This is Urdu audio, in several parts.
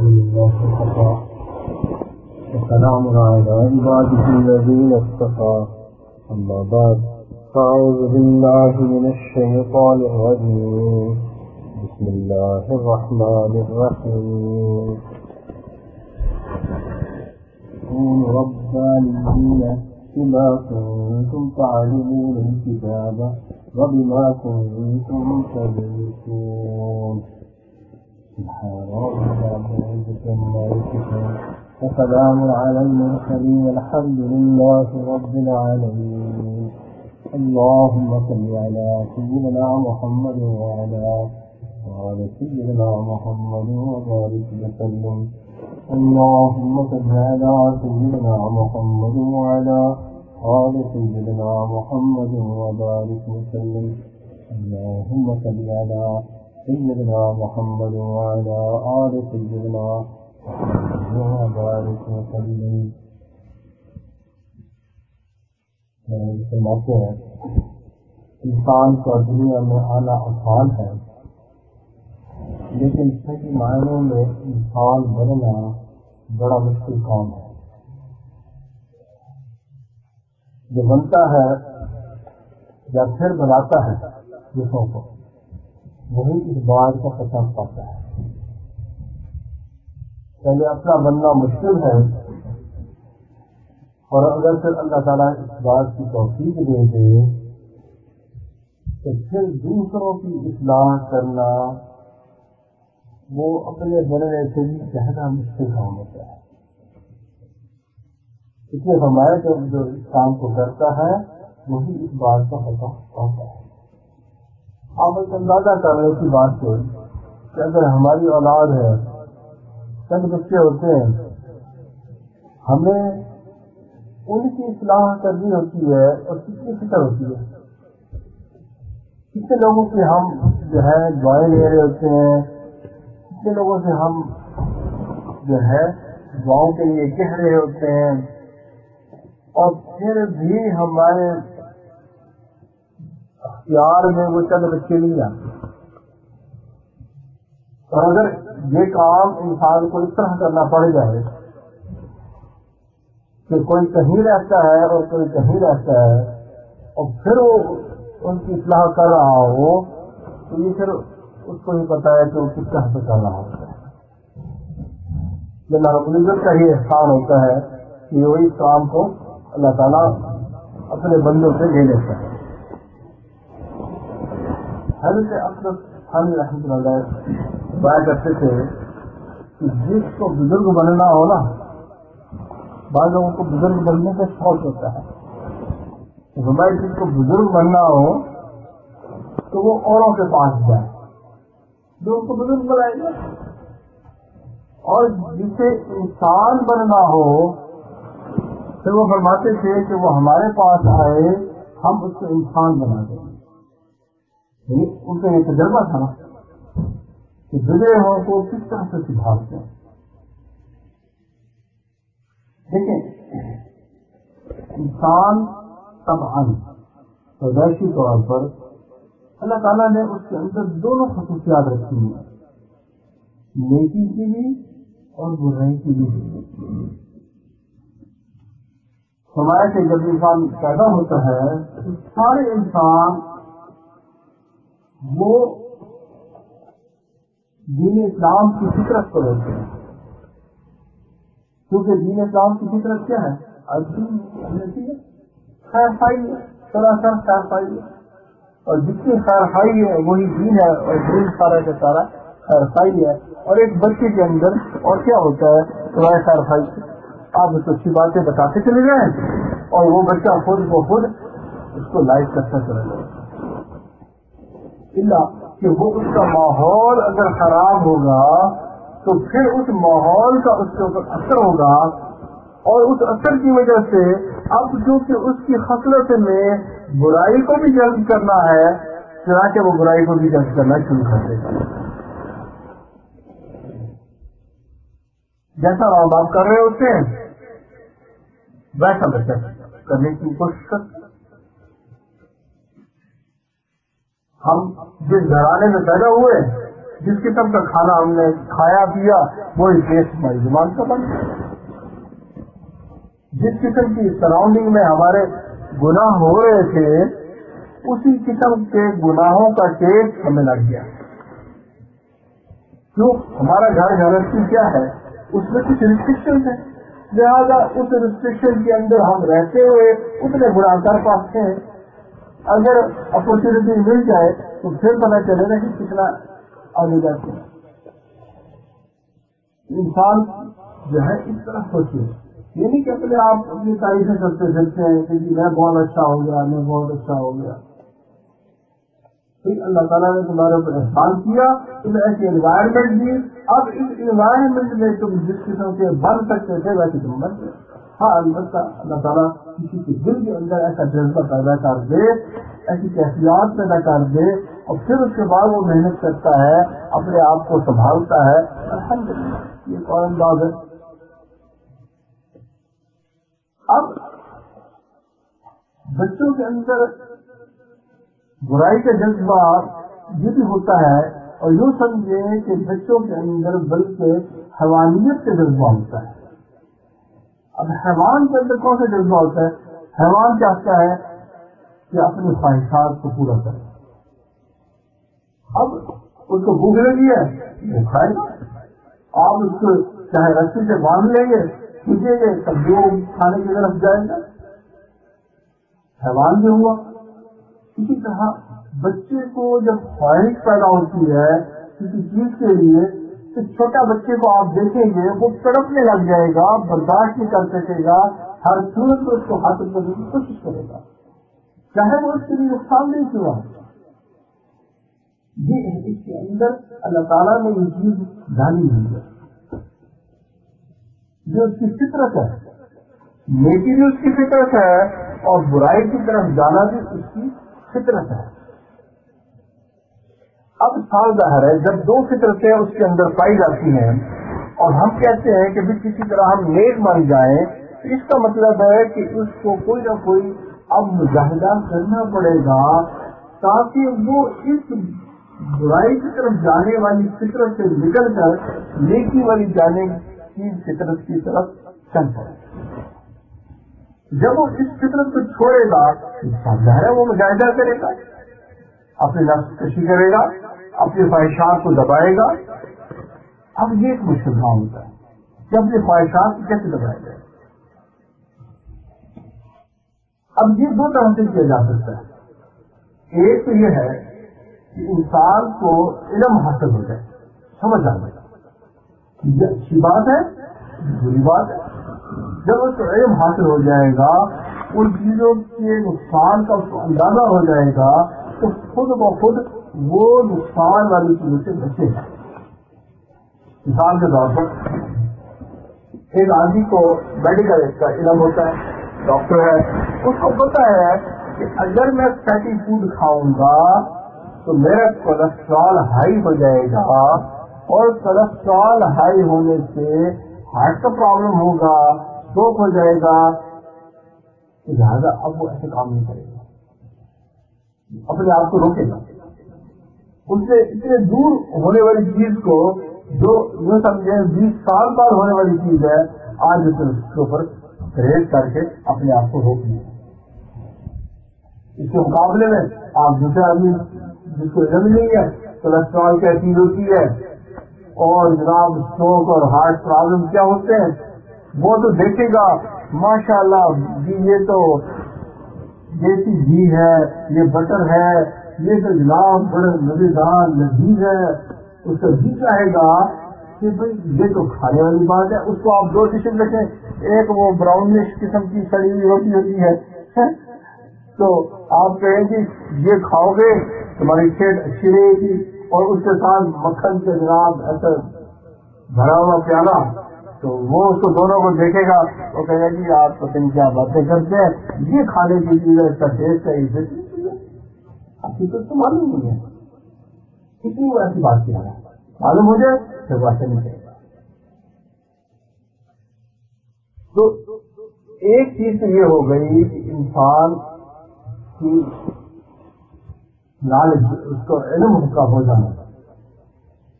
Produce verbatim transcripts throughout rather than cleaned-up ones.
لله وكفى وسلام على عباده الذين اصطفى أما بعد فأعوذ بالله من الشيطان الرجيم بسم الله الرحمن الرحيم كونوا ربانيين بما كنتم تعلمون الكتاب وبما كنتم تدرسون سبحان ربك رب العزة عما يصفون وسلام على المرسلين والحمد لله رب العالمين. اللهم صل على سيدنا محمد وعلى آل سيدنا محمد وبارك وسلم. اللهم صل على سيدنا محمد وعلى آل سيدنا محمد وبارك وسلم. اللهم صل على سيدنا محمد وعلى آل سيدنا محمد وبارك وسلم. فرماتے ہیں انسان کا دنیا میں آنا آسان ہے، لیکن صحیح معنوں میں انسان بننا بڑا مشکل کام ہے. جو بنتا ہے یا پھر بناتا ہے دوسروں کو، وہی اس بات کا پتہ پاتا ہے. پہلے اپنا بننا مشکل ہے، اور اگر پھر اللہ تعالیٰ اس بات کی توفیق دے دے تو پھر دوسروں کی اصلاح کرنا وہ اپنے بننے سے بھی زیادہ مشکل کام ہوتا ہے. اس لیے ہمارے جو جو اس کام کو کرتا ہے وہی اس بات کا پتہ پاتا ہے. آپ ایک اندازہ کر رہے کی بات سے کہ اگر ہماری اولاد ہے، چند بچے ہوتے ہیں، ہمیں ان کی اصلاح کرنی ہوتی ہے اور کتنی فکر ہوتی ہے. کتنے لوگوں سے ہم جو ہے دعائیں لے رہے ہوتے ہیں، کتنے لوگوں سے ہم جو ہے دعاؤں کے لیے کہہ رہے ہوتے ہیں، اور پھر بھی ہمارے اختیار میں وہ چند بچے نہیں آتے. اور اگر یہ کام انسان کو اس طرح کرنا پڑ جائے کہ کوئی کہیں رہتا ہے اور کوئی کہیں رہتا ہے، اور پھر وہ ان کی اصلاح کر رہا ہو، تو یہ پھر اس کو ہی پتا ہے کہ وہ کس طرح سے کر رہا ہوتا ہے. اللہ رب العزت کا ہی احسان ہوتا ہے کہ وہی اس کام کو اللہ تعالیٰ اپنے بندوں سے لے لیتا ہے. حضرت اقدس خان رحمۃ اللہ علیہ بات کرتے تھے کہ جس کو بزرگ بننا ہو نا، بعض لوگوں کو بزرگ بننے کا شوق ہوتا ہے، ہمارے جس کو بزرگ بننا ہو تو وہ اوروں کے پاس جائے جو ان کو بزرگ بنائیں گے، اور جسے انسان بننا ہو تو وہ فرماتے تھے کہ وہ ہمارے پاس آئے، ہم اس کو انسان بنا دیں گے. ان کا یہ تجربہ تھا کہ بگڑے ہوں کو کس طرح سے سدھارتے ہیں. دیکھیں، انسان طبعاً پیدائشی طور پر اللہ تعالیٰ نے اس کے اندر دونوں خصوصیات رکھی ہیں، نیکی کی بھی اور برائی کی بھی. فرمایا کہ جب انسان پیدا ہوتا ہے تو سارے انسان وہ دین اسلام کی فطرت پر ہوتے ہیں، کیونکہ دین اسلام کی فطرت کیا ہے؟ خیر خائی ہے، سراسر خیر خائی ہے، اور جتنی خیر خائی ہے وہی دین ہے، اور دین سارا کا سارا خیر خائی ہے. اور ایک بچے کے اندر اور کیا ہوتا ہے؟ سوائے خیر خائی سے آپ اس کو اچھی باتیں بتاتے چلے جائیں اور وہ بچہ خود کو خود اس کو لائک کرتا چلا جائے، اللہ کہ وہ اس کا ماحول اگر خراب ہوگا تو پھر اس ماحول کا اس کے اوپر اثر ہوگا، اور اس اثر کی وجہ سے اب چونکہ اس کی خصلت میں برائی کو بھی جلب کرنا ہے، چنانچہ وہ برائی کو بھی جلب کرنا شروع کر دے گا. جیسا ماں باپ کر رہے ہوتے ہیں ویسا بچہ کرنے کی کوشش کرتے. ہم جس گھرانے میں پیدا ہوئے جس قسم کا کھانا ہم نے کھایا پیا وہی ٹیسٹ ہماری زبان کا بن گیا. جس قسم کی سراؤنڈنگ میں ہمارے گناہ ہو رہے تھے اسی قسم کے گناہوں کا ٹیسٹ ہمیں لگ گیا. کیوں؟ ہمارا گھر گھرستی کیا ہے، اس میں کچھ ریسٹرکشن ہے، لہذا اس ریسٹرکشن کے اندر ہم رہتے ہوئے اتنے گناہ کر پاتے ہیں. اگر اپرچونیٹی مل جائے تو پھر پتہ چلے گا کہ کتنا آگے جاتے ہیں. انسان جو ہے اس طرح سوچے، یہ نہیں کہ اپنے آپ اپنی تعریفیں کرتے پھرتے ہیں کہ میں بہت اچھا ہو گیا، میں بہت اچھا ہو گیا. اللہ تعالیٰ نے تمہارے اوپر احسان کیا، تمہیں ایسی انوائرمنٹ دی، اب اس انوائرمنٹ میں تم جس قسم کے بن سکتے تھے ویسے تم بن گئے. ہاں البتہ اللہ تعالیٰ کسی کے دل کے اندر ایسا جذبہ پیدا کر دے، ایسی کیفیات پیدا کر دے اور پھر اس کے بعد وہ محنت کرتا ہے، اپنے آپ کو سنبھالتا ہے. الحمدللہ یہ ایک اور انداز ہے. اب بچوں کے اندر برائی کا جذبہ یہ بھی ہوتا ہے، اور یوں سمجھے کہ بچوں کے اندر بلکہ حیوانیت کا جذبہ ہوتا ہے. اب حیوان کے اندر کون سا جذبہ ہوتا ہے؟ حیوان چاہتا ہے کہ اپنی خواہشات کو پورا کرے. اب اس کو بھوک لگی ہے وہ کھائے گا، آپ اس کو چاہے رسی سے باندھ لیں گے کھینچیں گے تب وہ کھانے کی طرف جائے گا. حیوان بھی ہوا. اسی طرح بچے کو جب خواہش پیدا ہوتی ہے کسی چیز کے لیے تو چھوٹا بچے کو آپ دیکھیں گے وہ تڑپنے لگ جائے گا، برداشت نہیں کر سکے گا، ہر صورت میں اس کو حاصل کرنے کی کوشش کرے گا چاہے وہ اس کے لیے نقصان نہیں کیوں. یہ اس کے اندر اللہ تعالیٰ نے یہ چیز ڈالی ہوئی ہے، جو اس کی فطرت ہے. نیکی بھی اس کی فطرت ہے اور برائی کی طرف جانا بھی اس کی فطرت ہے. اب سال ظاہر ہے جب دو فطرتیں اس کے اندر پائی جاتی ہیں اور ہم کہتے ہیں کہ بھی کسی طرح ہم نیک بن جائیں، تو اس کا مطلب ہے کہ اس کو کوئی نہ کوئی اب مجاہدہ کرنا پڑے گا تاکہ وہ اس برائی کی طرف جانے والی فطرت سے نکل کر نیکی والی جانے کی فطرت کی طرف چل پڑے. جب وہ اس فطرت کو چھوڑے گا ظاہر ہے وہ مجاہدہ کرے گا، اپنی نفس کشی کرے گا، اپنی خواہشات کو دبائے گا. اب یہ ایک مشکل کام ہوتا ہے کہ اپنی خواہشات کو کیسے دبایا جائے. اب یہ دو طرح سے کیا جا سکتا ہے. ایک تو یہ ہے کہ انسان کو علم حاصل ہو جائے، سمجھ آ جائے، یہ اچھی بات ہے بری بات ہے. جب اس کو علم حاصل ہو جائے گا، ان چیزوں کے نقصان کا اس کو اندازہ ہو جائے گا تو خود بخود وہ نقصان والی چیزوں سے بچے گا. مثال کے طور پر ایک آدمی کو میڈیکل کا علم ہوتا ہے، ڈاکٹر ہے، اس کو پتا ہے کہ اگر میں فیٹی فوڈ کھاؤں گا تو میرا کولیسٹرول ہائی ہو جائے گا اور کولیسٹرول ہائی ہونے سے ہارٹ کا پرابلم ہوگا، اسٹروک ہو جائے گا. لہٰذا اب وہ ایسے کام نہیں کرے گا، اپنے آپ کو روکے گا. اس سے اتنے دور ہونے والی چیز کو جو یوں سمجھے بیس سال بعد ہونے والی چیز ہے آج اس نے اس کے اوپر پرہیز کر کے اپنے آپ کو روک لیا. اس کے مقابلے میں آپ دوسرے آدمی جس کو علم نہیں ہے کولیسٹرول کیا چیز ہوتی ہے اور جناب اسٹروک اور ہارٹ پرابلم کیا ہوتے ہیں وہ تو دیکھے گا ماشاء اللہ جی یہ تو دیسی گھی ہے، یہ بٹر ہے، یہ تو جناب بڑے مزیدار لذیذ ہے. اس کا جی چاہے گا کہ بھائی یہ تو کھانے والی بات ہے. اس کو آپ دو ڈشز رکھیں، ایک وہ براؤنش قسم کی سڑی ہوئی روٹی ہوتی ہے تو آپ کہیں گے یہ کھاؤ گے تمہاری صحت اچھی رہے گی، اور اس کے ساتھ مکھن کے جناب ایسا بھرا ہوا پیالہ تو وہ اس کو دونوں کو دیکھے گا وہ کہے گا جی آپ پتہ نہیں کیا باتیں کرتے ہیں، یہ کھانے کی چیز ہے، اس کا ٹیسٹ ہے، یہ چیز ہے. حقیقت تو معلوم نہیں ہے، اس لیے وہ ایسی بات کہہ رہا ہے، معلوم ہو جائے پھر باتیں نہیں کہے گا. تو ایک چیز تو یہ ہو گئی کہ انسان کی نالج، اس کو علم کا ہو جانا.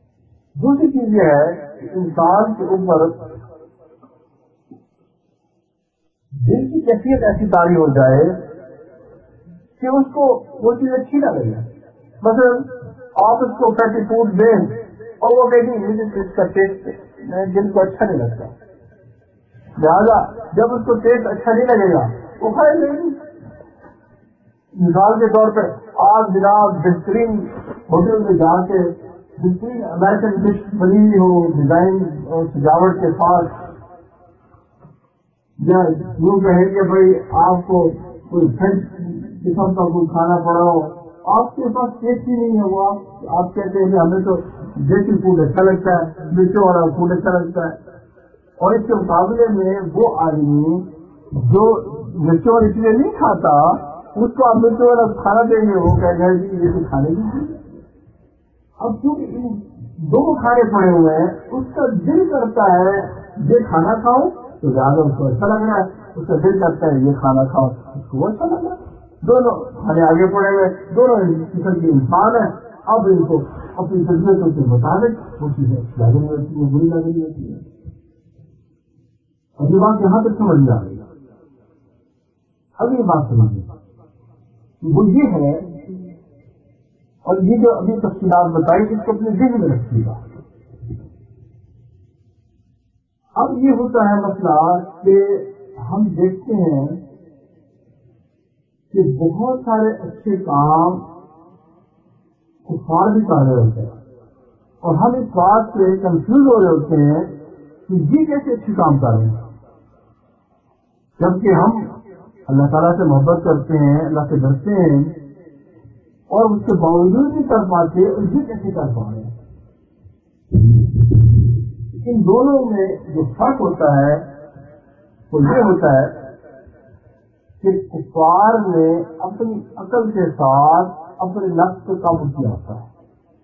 دوسری چیز یہ ہے کہ انسان کے اوپر دل کی کیفیت ایسی طاری ہو جائے کہ اس کو وہ چیز اچھی نہ لگے. مثلا آپ اس کو فیٹی فوڈ دیں اور وہ کہیں مجھے اس کا ٹیسٹ دل کو اچھا نہیں لگتا, لہٰذا جب اس کو ٹیسٹ اچھا نہیں لگے گا وہ کھائے نہیں. مثال کے طور پہ آپ جناب بہترین ہوٹل میں جا کے بہترین امریکن ڈش بنی ہوئی ہو ڈیزائن اور سجاوٹ کے ساتھ, یا یوں کہیں کہ بھائی آپ کو کوئی فرینچ قسم کا کوئی کھانا پڑا ہو, آپ کے پاس ٹیسٹ ہی نہیں ہے, وہ آپ آپ کہتے ہیں ہمیں تو دیسی فوڈ اچھا لگتا ہے, مرچوں والا فوڈ اچھا لگتا ہے. اور اس کے مقابلے میں وہ آدمی جو مرچوں والی چیزیں نہیں کھاتا, اس کو آپ مرچوں والا کھانا دیں گے, وہ کہہ گا جی یہ تو کھانے کی چیز ہے. اب کیونکہ ان دو کھانے پڑے ہوئے ہیں, اس کا دل کرتا ہے یہ کھانا کھاؤں تو زیادہ اس کو اچھا لگ رہا ہے, اس کا دل کرتا ہے یہ کھانا کھاؤ اس کو وہ اچھا لگ رہا ہے. دونوں کھانے آگے پڑے ہوئے, دونوں قسم کے انسان ہیں. اب ان کو اپنی طبیعتوں کے مطابق وہ چیزیں لازمی ہوتی ہے, بری لازمی ہوتی ہے. اب یہ بات یہاں تک سمجھ میں آ گئی. اب یہ بات سمجھیے وہ یہ ہے, اور یہ جو ابھی تفصیلات بتائی اس کو اپنے ذہن میں رکھیے گا. اب یہ ہوتا ہے مسئلہ کہ ہم دیکھتے ہیں کہ بہت سارے اچھے کام کفار بھی کر رہے ہوتے ہیں, اور ہم اس بات سے کنفیوز ہو رہے ہوتے ہیں کہ یہ کیسے اچھے کام کر رہے ہیں, جبکہ ہم اللہ تعالیٰ سے محبت کرتے ہیں, اللہ سے ڈرتے ہیں, اور اس کے باوجود نہیں کر پاتے, اور یہ کیسے کر پا رہے ہیں. ان دونوں میں جو فرق ہوتا ہے وہ یہ ہوتا ہے کہ کفار نے اپنی عقل کے ساتھ اپنے نفس کو قابو کیا ہوتا ہے.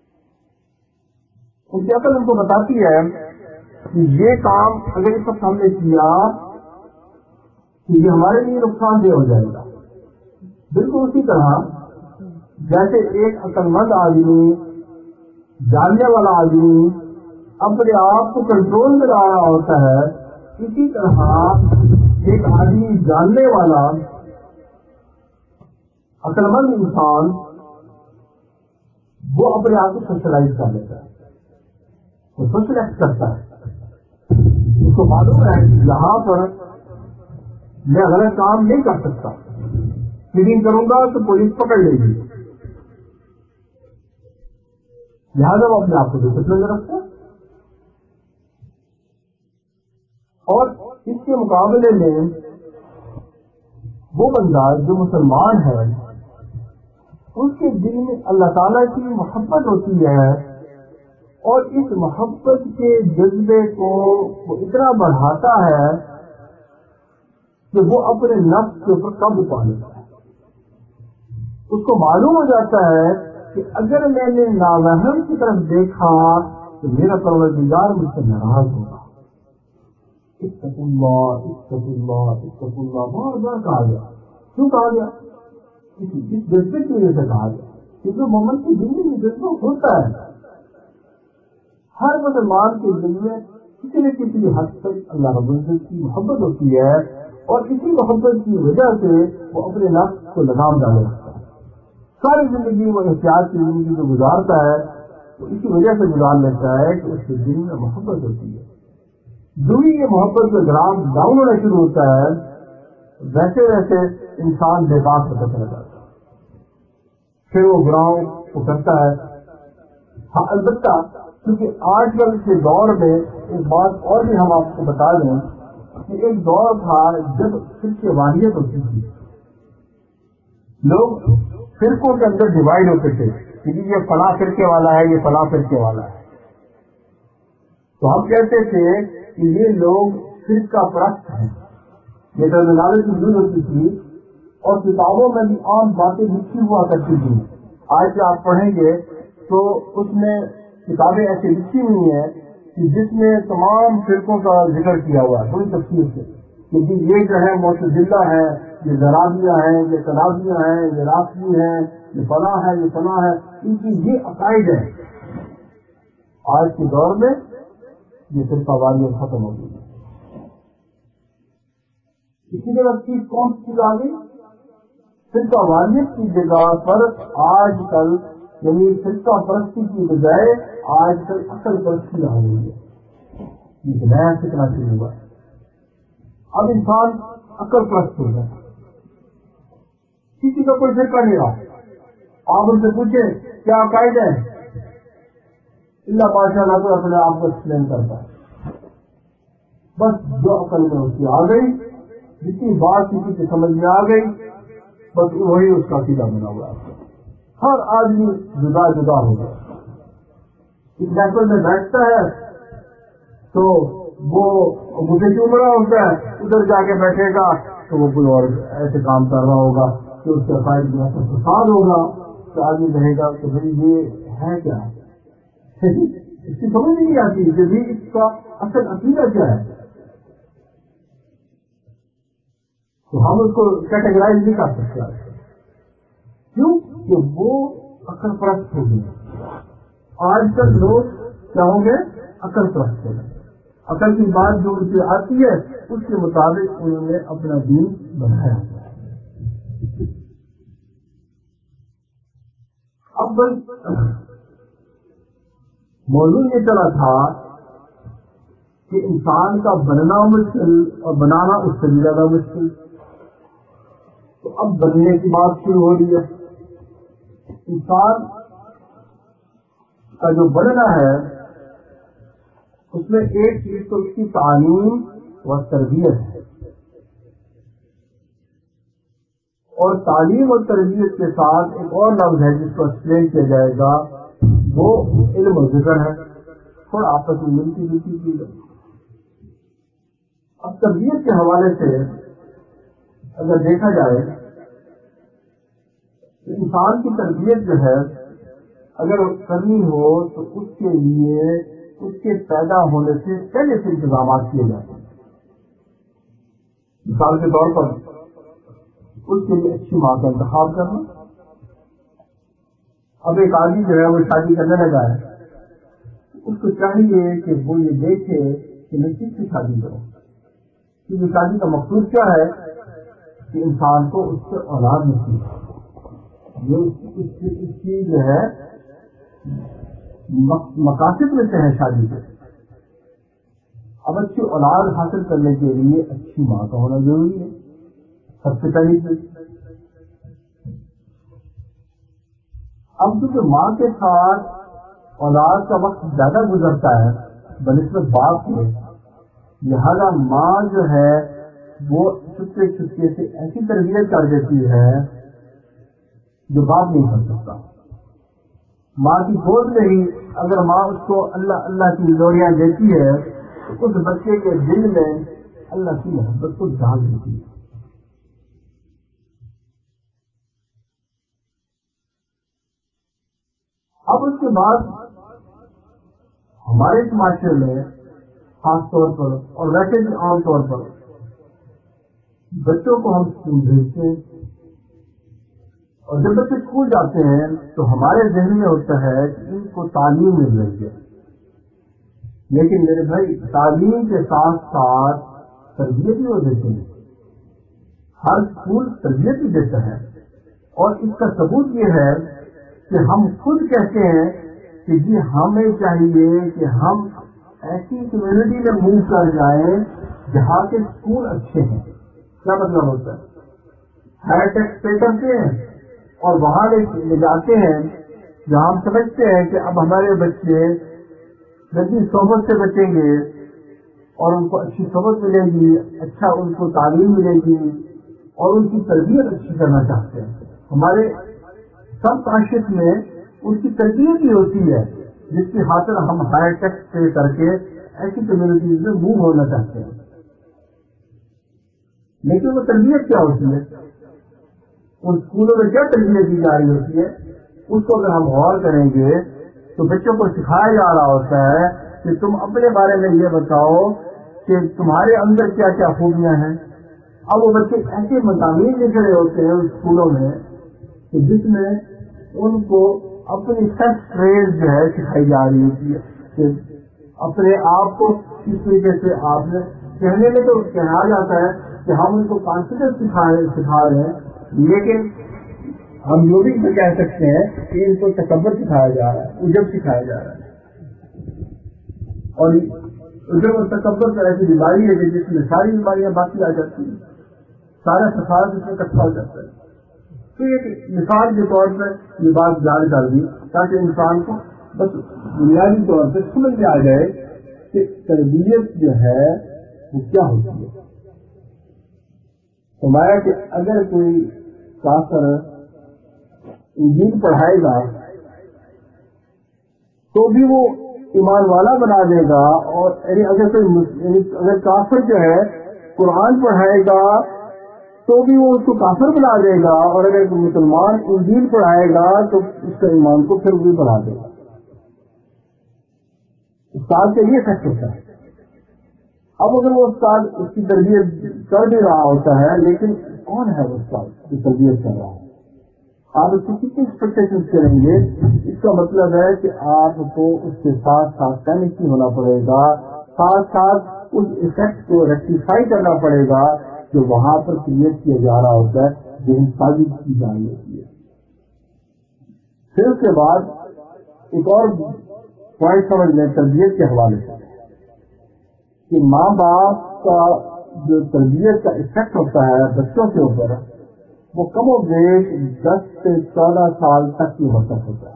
ان کی عقل ان کو بتاتی ہے کہ یہ کام اگر اس وقت ہم نے کیا تو یہ ہمارے لیے نقصان دہ ہو جائے گا. بالکل اسی طرح جیسے ایک عقل مند آدمی, جاننے والا آدمی اپنے آپ کو کنٹرول میں لا رہا ہوتا ہے, اسی طرح ایک آدمی جاننے والا عقل مند انسان وہ اپنے آپ کو سوشلائز کر لیتا ہے, وہ سوشلائز کرتا ہے. اس کو معلوم ہے کہ یہاں پر میں غلط کام نہیں کر سکتا, چیٹنگ کروں گا تو پولیس پکڑ لے گی, لہٰذا وہ اپنے آپ کو ڈسپلن میں رکھتا ہے. اور اس کے مقابلے میں وہ بندہ جو مسلمان ہے اس کے دل میں اللہ تعالیٰ کی محبت ہوتی ہے, اور اس محبت کے جذبے کو وہ اتنا بڑھاتا ہے کہ وہ اپنے نفس کے اوپر قابو پا لیتا ہے. اس کو معلوم ہو جاتا ہے کہ اگر میں نے ناوہم کی طرف دیکھا تو میرا پروردگار مجھ سے ناراض ہوگا. اتقوا اللہ اتقوا اللہ اتقوا اللہ بار بار کہا گیا. کیوں کہا گیا؟ اس جذبے کی وجہ سے کہا گیا, کیونکہ مومن کی زندگی میں جذبہ ہوتا ہے. ہر مسلمان کے دل میں کسی نہ کسی حد تک اللہ رب العزت کی محبت ہوتی ہے, اور اسی محبت کی وجہ سے وہ اپنے نفس کو لگام ڈالے رکھتا ہے. ساری زندگی وہ احتیاط کی زندگی جو گزارتا ہے وہ اسی وجہ سے گزار لیتا ہے کہ اس کے دل میں محبت ہوتی ہے. جو ہی یہ محبت کا گرام ڈاؤن ہونا شروع ہوتا ہے ویسے ویسے انسان بے باک ہوتا چلا جاتا ہے, پھر وہ گراؤں کو کرتا ہے. ہاں البتہ کیونکہ آج کل کے دور میں ایک بات اور بھی ہم آپ کو بتا دیں کہ ایک دور تھا جب فرقے واریت ہوتی تھی, لوگ فرقوں کے اندر ڈیوائڈ ہوتے تھے کہ یہ فلاں فرقے والا ہے, یہ فلاں فرقے والا ہے. تو ہم کہتے تھے کہ یہ لوگ فرقہ پرست ہیں. یہ ٹرمینالوجی یوز ہوتی تھی, اور کتابوں میں بھی عام باتیں لکھی ہوا کرتی تھی. آج سے آپ پڑھیں گے تو اس میں کتابیں ایسی لکھی ہوئی ہیں کہ جس میں تمام فرقوں کا ذکر کیا ہوا ہے بڑی تفصیل سے, کہ یہ جو ہے معتزلہ ہے, یہ زرابیہ ہیں, یہ کلابیہ ہیں, یہ رافضی ہیں, یہ فلاں ہے, یہ فلاں ہے, ان کی یہ عقائد ہیں. آج کے دور میں یہ فرقہ واریت ختم ہو گئی. اسی طرح چیز کون سی چیز آ گئی؟ فرقہ واریت کی جگہ پر آج کل یعنی فرقہ پرستی کی بجائے آج کل عقل پرستی آ گئی ہے. یہ نیا فتنہ شروع ہوا. اب انسان عقل پرست ہو گیا. کسی کا کوئی فرقہ نہیں رہا. آپ ان سے پوچھیں کیا عقائد ہیں؟ اللہ ماشاء اللہ کو اپنے آپ کو ایکسپلین کرتا ہے. بس جو عقل میں اس کی آ گئی، جتنی بات کسی کی سمجھ میں آ گئی، بس وہی اس کا عقیدہ بنا ہوا ہے. ہر آدمی جدا جدا ہو گیا. اس محفل میں بیٹھتا ہے تو وہ مجھے کیوں بڑا ہوتا ہے، ادھر جا کے بیٹھے گا تو وہ کوئی اور ایسے کام کر رہا ہوگا کہ اس کے عقائد میں ایسا فساد ہوگا کہ آدمی رہے گا کہ بھائی یہ ہے کیا، اس کی سمجھ نہیں آتی کہ بھی اس کا اصل عقیدہ کیا ہے. تو ہم اس کو کیٹیگرائز نہیں کر سکتے. کیوں کہ وہ عقل پرست ہو گئے. آج کل لوگ کیا ہوں گے؟ عقل پرست ہو گئے. عقل کی بات جو ان سے آتی ہے اس کے مطابق انہوں نے اپنا دین بنایا. اب موضوع یہ چلا تھا کہ انسان کا بننا مشکل اور بنانا اس سے بھی زیادہ مشکل. تو اب بننے کی بات شروع ہو رہی ہے. انسان کا جو بننا ہے اس میں ایک چیز تو اس کی تعلیم و تربیت ہے، اور تعلیم اور تربیت کے ساتھ ایک اور لفظ ہے جس کو ایکسپلین کیا جائے گا، وہ علم و ذکر ہے. تھوڑا آپس میں ملتی جلتی چیز ہے. اب تربیت کے حوالے سے اگر دیکھا جائے تو انسان کی تربیت جو ہے اگر کرنی ہو تو اس کے لیے اس کے پیدا ہونے سے پہلے سے انتظامات کیے جاتے ہیں. مثال کے طور پر اس کے لیے اچھی ماں کا انتخاب کرنا. اب ایک آدمی جو ہے وہ شادی کرنے لگا ہے، اس کو چاہیے کہ وہ یہ دیکھے کہ میں کس کی شادی کروں. کیونکہ شادی کا مقصود کیا ہے کہ انسان کو اس سے اولاد نصیب ہو. یہ اس کی جو ہے مقاصد میں سے ہے شادی کے. اب اچھی اولاد حاصل کرنے کے لیے اچھی ماں کا ہونا ضروری ہے سب سے پہلی چیز. اب کیونکہ ماں کے ساتھ اولاد کا وقت زیادہ گزرتا ہے بنسبت باپ کے، لہذا ماں جو ہے وہ چپکے چپکے سے ایسی تربیت کر دیتی ہے جو باپ نہیں کر سکتا. ماں کی گود میں ہی اگر ماں اس کو اللہ اللہ کی لوریاں دیتی ہے تو اس بچے کے دل میں اللہ کی محبت کو ڈال دیتی ہے. اب اس کے بعد ہمارے معاشرے میں خاص طور پر اور ویسے بھی عام طور پر بچوں کو ہم اسکول بھیجتے ہیں، اور جب بچے اسکول جاتے ہیں تو ہمارے ذہن میں ہوتا ہے کہ ان کو تعلیم مل رہی ہے. لیکن میرے بھائی تعلیم کے ساتھ ساتھ تربیت بھی وہ دیتے ہیں. ہر اسکول تربیت بھی دیتا ہے، اور اس کا ثبوت یہ ہے کہ ہم خود کہتے ہیں کہ جی ہمیں چاہیے کہ ہم ایسی کمیونٹی میں موو کر جائیں جہاں کے اسکول اچھے ہیں. کیا مطلب ہوتا ہے؟ ہائر ٹیکس پے کرتے ہیں اور وہاں لے جاتے ہیں جہاں ہم سمجھتے ہیں کہ اب ہمارے بچے گندی صحبت سے بچیں گے اور ان کو اچھی صحبت ملے گی، اچھا ان کو تعلیم ملے گی اور ان کی تربیت اچھی کرنا چاہتے ہیں. ہمارے سب کانشیس میں ان کی تربیت بھی ہوتی ہے جس کی خاطر ہم ہائر ٹیکس پے کر کے ایسی کمیونٹیز میں موو ہونا چاہتے ہیں. لیکن وہ تربیت کیا ہوتی ہے؟ ان اسکولوں میں کیا تربیت دی جا رہی ہوتی ہے؟ اس کو اگر ہم غور کریں گے تو بچوں کو سکھایا جا رہا ہوتا ہے کہ تم اپنے بارے میں یہ بتاؤ کہ تمہارے اندر کیا کیا خوبیاں ہیں. اب وہ بچے ایسے مضامین لکھ رہے ہوتے ہیں اسکولوں میں کہ جس میں ان کو اپنی سیلف پریز جو ہے سکھائی جا رہی ہوتی ہے. کہ اپنے آپ کو اس طریقے سے آپ نے کہنے میں تو کہا جاتا ہے کہ ہم ان کو کانفیڈنس سکھا رہے ہیں, لیکن ہم یہ بھی کہہ سکتے ہیں کہ ان کو تکبر سکھایا جا رہا ہے, عجب سکھایا جا رہا ہے. اور عجب اور تکبر تو ایسی بیماری ہے کہ جس میں ساری بیماریاں باقی آ جاتی ہیں, سارا فساد اس میں اکٹھا ہو جاتا ہے. تو ایک مثال کے طور پر یہ بات جان کر دی تاکہ انسان کو بس بنیادی طور پہ سمجھ میں آ جائے کہ تربیت جو ہے وہ کیا ہوتی ہے. فرمایا کہ اگر کوئی کافر انجیل پڑھائے گا تو بھی وہ ایمان والا بنا دے گا, اور یعنی اگر کوئی اگر کافر جو ہے قرآن پڑھائے گا تو بھی وہ اس کو کافر بنا دے گا, اور اگر کوئی مسلمان انجیل پڑھائے گا تو اس کا ایمان کو پھر بھی بڑھا دے گا. استاد کا یہ سچ ہوتا ہے. اب اگر وہ استاد اس کی تربیت کر بھی رہا ہوتا ہے, لیکن کون ہے وہ استاد جو تربیت کر رہا ہے؟ آپ اس کی کتنی ایکسپیکٹیشن کریں گے؟ اس کا مطلب ہے کہ آپ کو اس کے ساتھ ساتھ کنیکٹ ہونا پڑے گا, ساتھ ساتھ اس ایفیکٹ کو ریکٹیفائی کرنا پڑے گا جو وہاں پر کریٹ کیا جا رہا ہوتا ہے, ذہن سازی کی جا رہی ہوتی ہے. پھر اس کے بعد ایک اور پوائنٹ سمجھ لیں تربیت کے حوالے سے کہ ماں باپ کا جو تربیت کا ایفیکٹ ہوتا ہے بچوں کے اوپر, وہ کم و بیش دس سے چودہ سال تک کی عمر تک ہوتا ہے.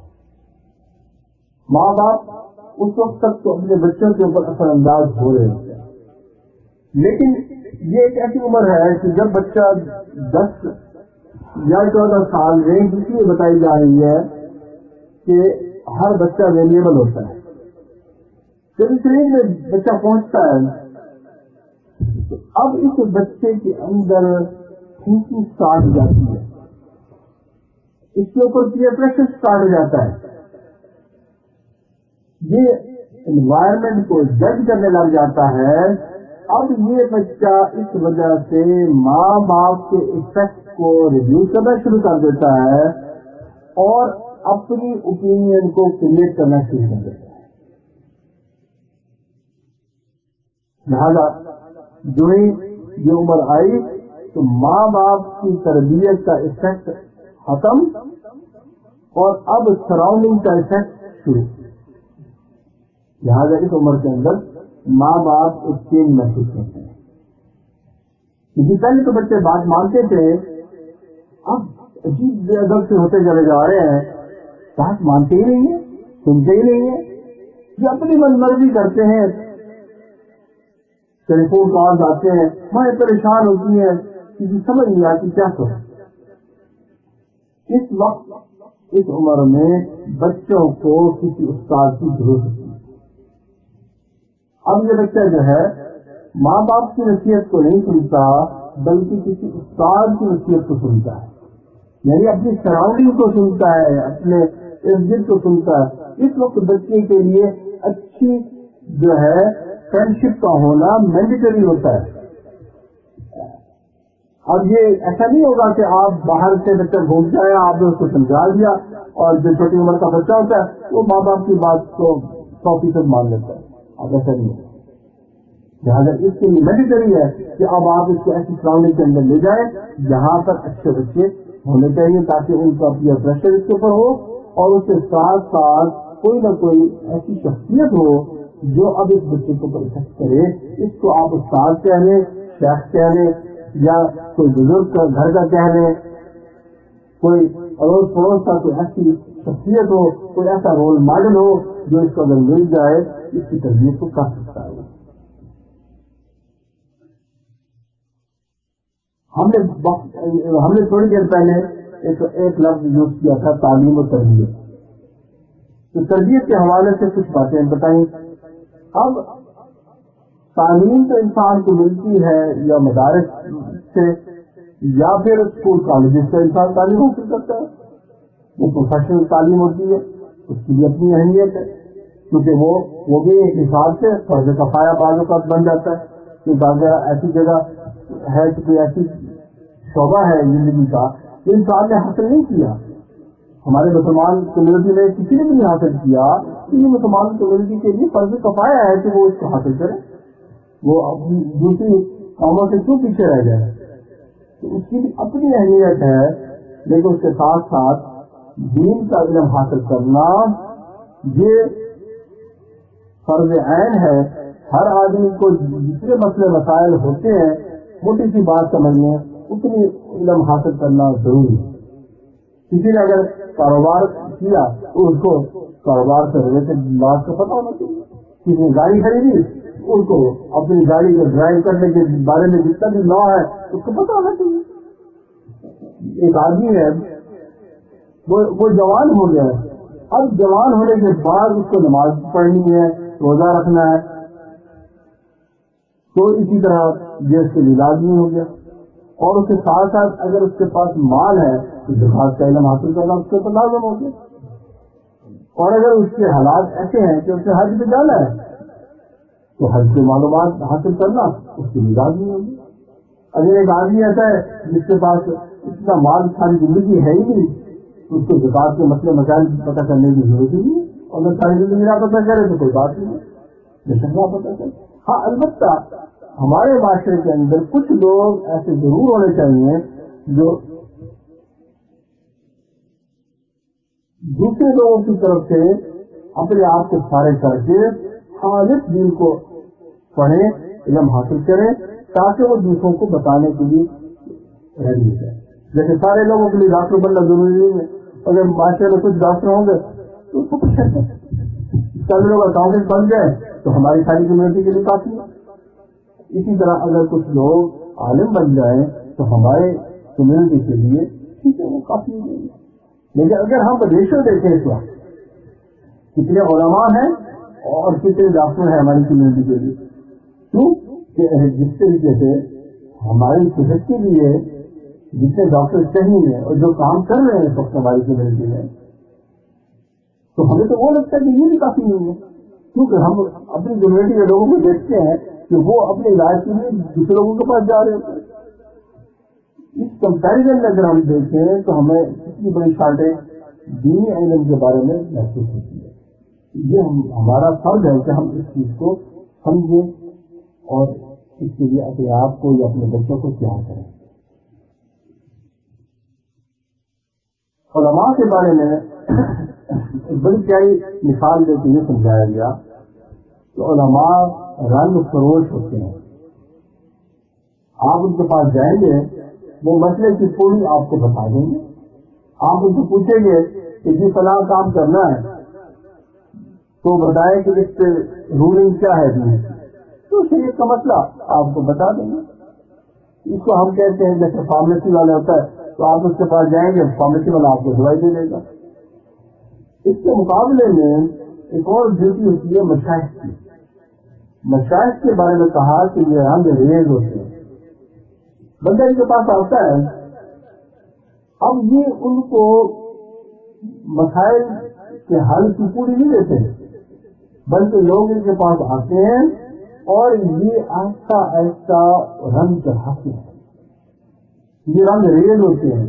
ماں باپ اس وقت تک تو اپنے بچوں کے اوپر اثر انداز ہو رہے ہوتے ہیں, لیکن یہ ایک ایسی عمر ہے کہ جب بچہ دس یا چودہ سال رینج اس لیے بتائی جا رہی ہے کہ ہر بچہ ویریبل ہوتا ہے. جب اس رینج میں بچہ پہنچتا ہے تو اب اس بچے کے اندر تھنکنگ اسٹارٹ ہو جاتی ہے, اس کے اوپر پیئر پریشر اسٹارٹ ہو جاتا ہے, یہ انوائرمنٹ کو جج کرنے لگ جاتا ہے. اب یہ بچہ اس وجہ سے ماں باپ کے ایفیکٹ کو ریڈیوس کرنا شروع کر دیتا ہے اور اپنی اوپینین کو کریٹ کرنا شروع کر دیتا ہے. لہذا جو ہی یہ عمر آئی تو ماں باپ کی تربیت کا ایفیکٹ ختم اور اب سراؤنڈنگ کا ایفیکٹ شروع. لہذا اس عمر کے اندر ماں باپ ایک چینج محسوس کرتے ہیں, کیونکہ پہلے تو بچے بات مانتے تھے, اب عجیب بے ادب سے ہوتے چلے جا رہے ہیں, بات مانتے ہی نہیں ہیں, سنتے ہی نہیں ہیں, یہ اپنی من مرضی کرتے ہیں. ٹیلی فون کالز آتے ہیں, ماں پریشان ہوتی ہیں, کسی سمجھ نہیں آتی کیا کریں. اس وقت اس عمر میں بچوں کو کسی استاد کی ضرورت ہوتی ہے. اب یہ بچہ جو ہے ماں باپ کی نصیحت کو نہیں سنتا بلکہ کسی استاد کی نصیحت کو سنتا ہے, یعنی اپنی سراؤنڈنگ کو سنتا ہے, اپنے ارد گرد کو سنتا ہے. اس وقت بچے کے لیے اچھی جو ہے فرینڈشپ کا ہونا مینڈیٹری ہوتا ہے. اب یہ ایسا نہیں ہوگا کہ آپ باہر سے بچہ گھوم جائے, آپ نے اس کو سمجھا دیا, اور جو چھوٹی عمر کا بچہ ہوتا ہے وہ ماں باپ کی بات کو سو فیصد مان لیتا ہے. اب ایسا نہیں ہے. لہٰذا اس کے لیے مینڈیٹری ہے کہ اب آپ اس کو ایسی سراؤنڈنگ کے اندر لے جائیں جہاں پر اچھے بچے ہونے چاہیے تاکہ ان کا پیئر پریشر اس کے اوپر ہو, اور اس کے ساتھ ساتھ کوئی نہ کوئی ایسی شخصیت ہو جو اب اس بچے کو افیکٹ کرے. اس کو آپ استاد کہہ لیں, شیخ کہہ لیں, یا کوئی بزرگ کا گھر کا کہہ لیں, کوئی اڑوس پڑوس کا کوئی ایسی شخصیت ہو, کوئی ایسا رول ماڈل ہو جو اس کو اگر مل جائے اس کی تربیت کو کر سکتا ہے. ہم نے ہم نے تھوڑی دیر پہلے ایک ایک لفظ یوز کیا تھا تعلیم و تربیت. تو تربیت کے حوالے سے کچھ باتیں بتائیں. اب تعلیم تو انسان کو ملتی ہے یا مدارس سے یا پھر اسکول کالجز سے انسان تعلیم حاصل کرتا ہے. وہ پروفیشنل تعلیم ہوتی ہے, اس کی بھی اپنی اہمیت ہے, کیونکہ وہ وہ بھی ایک حساب سے فرض کفایہ بعض اوقات بن جاتا ہے. کہ اگر ایسی جگہ ہے کہ کوئی ایسی شعبہ ہے زندگی کا جو انسان نے حاصل نہیں کیا, ہمارے مسلمان کمیونٹی نے کسی نے بھی نہیں حاصل کیا کہ یہ مسلمان کمیونٹی کے لیے فرض کفایہ ہے کہ وہ اس کو حاصل کرے، وہ اپنی دوسری قوموں سے کیوں پیچھے رہ جائے؟ تو اس کی بھی اپنی اہمیت ہے، لیکن اس کے ساتھ ساتھ دین کا علم حاصل کرنا یہ فرض عین ہے۔ ہر آدمی کو جتنے مسئلے مسائل ہوتے ہیں موٹی سی بات سمجھنے اتنی علم حاصل کرنا ضروری ہے۔ کسی نے اگر کاروبار کیا تو اس کو کاروبار سے ریلیٹڈ لاز کا پتہ ہونا چاہیے۔ کسی نے گاڑی خریدی اس کو اپنی گاڑی کو ڈرائیو کرنے کے بارے میں جتنا بھی لا ہے اس کو پتہ ہونا چاہیے۔ ایک آدمی ہے وہ وہ جوان ہو گیا ہے، اب جوان ہونے کے بعد اس کو نماز پڑھنی ہے، روزہ رکھنا ہے، تو اسی طرح یہ اس کے لیے لازمی ہو گیا۔ اور اس کے ساتھ ساتھ اگر اس کے پاس مال ہے تو زکات کا علم حاصل کرنا اس کے اوپر لازم ہو گیا۔ اور اگر اس کے حالات ایسے ہیں کہ اسے حج پہ جانا ہے تو حج کی معلومات حاصل کرنا اس کے لیے لازمی ہو گیا۔ اگر ایک آدمی ایسا ہے جس کے پاس اتنا مال ساری زندگی ہے ہی نہیں تو اس کو زکات کے مسئلے مسائل پتہ کرنے کی ضرورت ہی نہیں ہے، اور اگر ساری زندگی نہ پتہ کرے تو کوئی بات نہیں ہے، بے شک نہ پتہ کرے۔ ہاں البتہ ہمارے معاشرے کے اندر کچھ لوگ ایسے ضرور ہونے چاہیے جو دوسرے لوگوں کی طرف سے اپنے آپ کو فارغ کر کے خالص دین کو پڑھیں، علم حاصل کریں، تاکہ وہ دوسروں کو بتانے کے لیے ریڈی ہو جائے۔ جیسے سارے لوگوں کے لیے ڈاکٹر بننا ضروری نہیں ہے، اگر معاشرے میں کچھ ڈاکٹر ہوں گے تو سب کچھ ہے، چند لوگ اکاؤنٹنٹ بن گئے تو ہماری ساری کمیونٹی کے لیے کافی ہے۔ اسی طرح اگر کچھ لوگ عالم بن جائیں تو ہمارے کمیونٹی کے لیے ٹھیک ہے، وہ کافی ہو جائیں گے۔ لیکن اگر ہم ریشو دیکھیں اس وقت کتنے علماء ہیں اور کتنے ڈاکٹر ہیں ہماری کمیونٹی کے لیے، کیوں کہ جس طریقے سے ہماری صحت کے لیے جتنے ڈاکٹر چاہیے اور جو کام کر رہے ہیں اس وقت ہماری کمیونٹی میں، تو ہمیں تو وہ لگتا ہے کہ یہ بھی کافی نہیں ہے، کیونکہ ہم اپنی کمیونٹی کے لوگوں کو دیکھتے ہیں کہ وہ اپنے علاج کے لیے دوسرے لوگوں کے پاس جا رہے ہوتے ہیں۔ اس کمپیریزن میں اگر ہم دیکھیں تو ہمیں کتنی بڑی شارٹیج دینی علم کے بارے میں محسوس ہوتی ہے۔ یہ ہم ہمارا فرض ہے کہ ہم اس چیز کو سمجھیں اور اس کے لیے اپنے آپ کو یا اپنے بچوں کو تیار کریں۔ علماء کے بارے میں ایک بڑی پیاری مثال دے کے یہ سمجھایا گیا کہ علماء رنگ فروش ہوتے ہیں۔ آپ ان کے پاس جائیں گے وہ مسئلے کی پوری آپ کو بتا دیں گے، آپ ان سے پوچھیں گے کہ جی فلاں کام کرنا ہے تو بتائیں کہ اس پہ رولنگ کیا ہے دین کی، تو شریعت کا مسئلہ آپ کو بتا دیں گے۔ اس کو ہم کہتے ہیں جیسے فارمیسی والا ہوتا ہے تو آپ اس کے پاس جائیں گے، فارمیسی والا آپ کو دوائی دے دے گا۔ اس کے مقابلے میں ایک اور ڈیوٹی ہوتی ہے مشائخ کی۔ مشائخ کے بارے میں کہا کہ یہ رنگ ریز ہوتے ہیں۔ بندہ ان کے پاس آتا ہے، اب یہ ان کو مسائل کے حل کی پوری نہیں دیتے بلکہ لوگ ان کے پاس آتے ہیں اور یہ آہستہ آہستہ رنگ چڑھاتے ہیں۔ یہ رنگ ریز ہوتے ہیں۔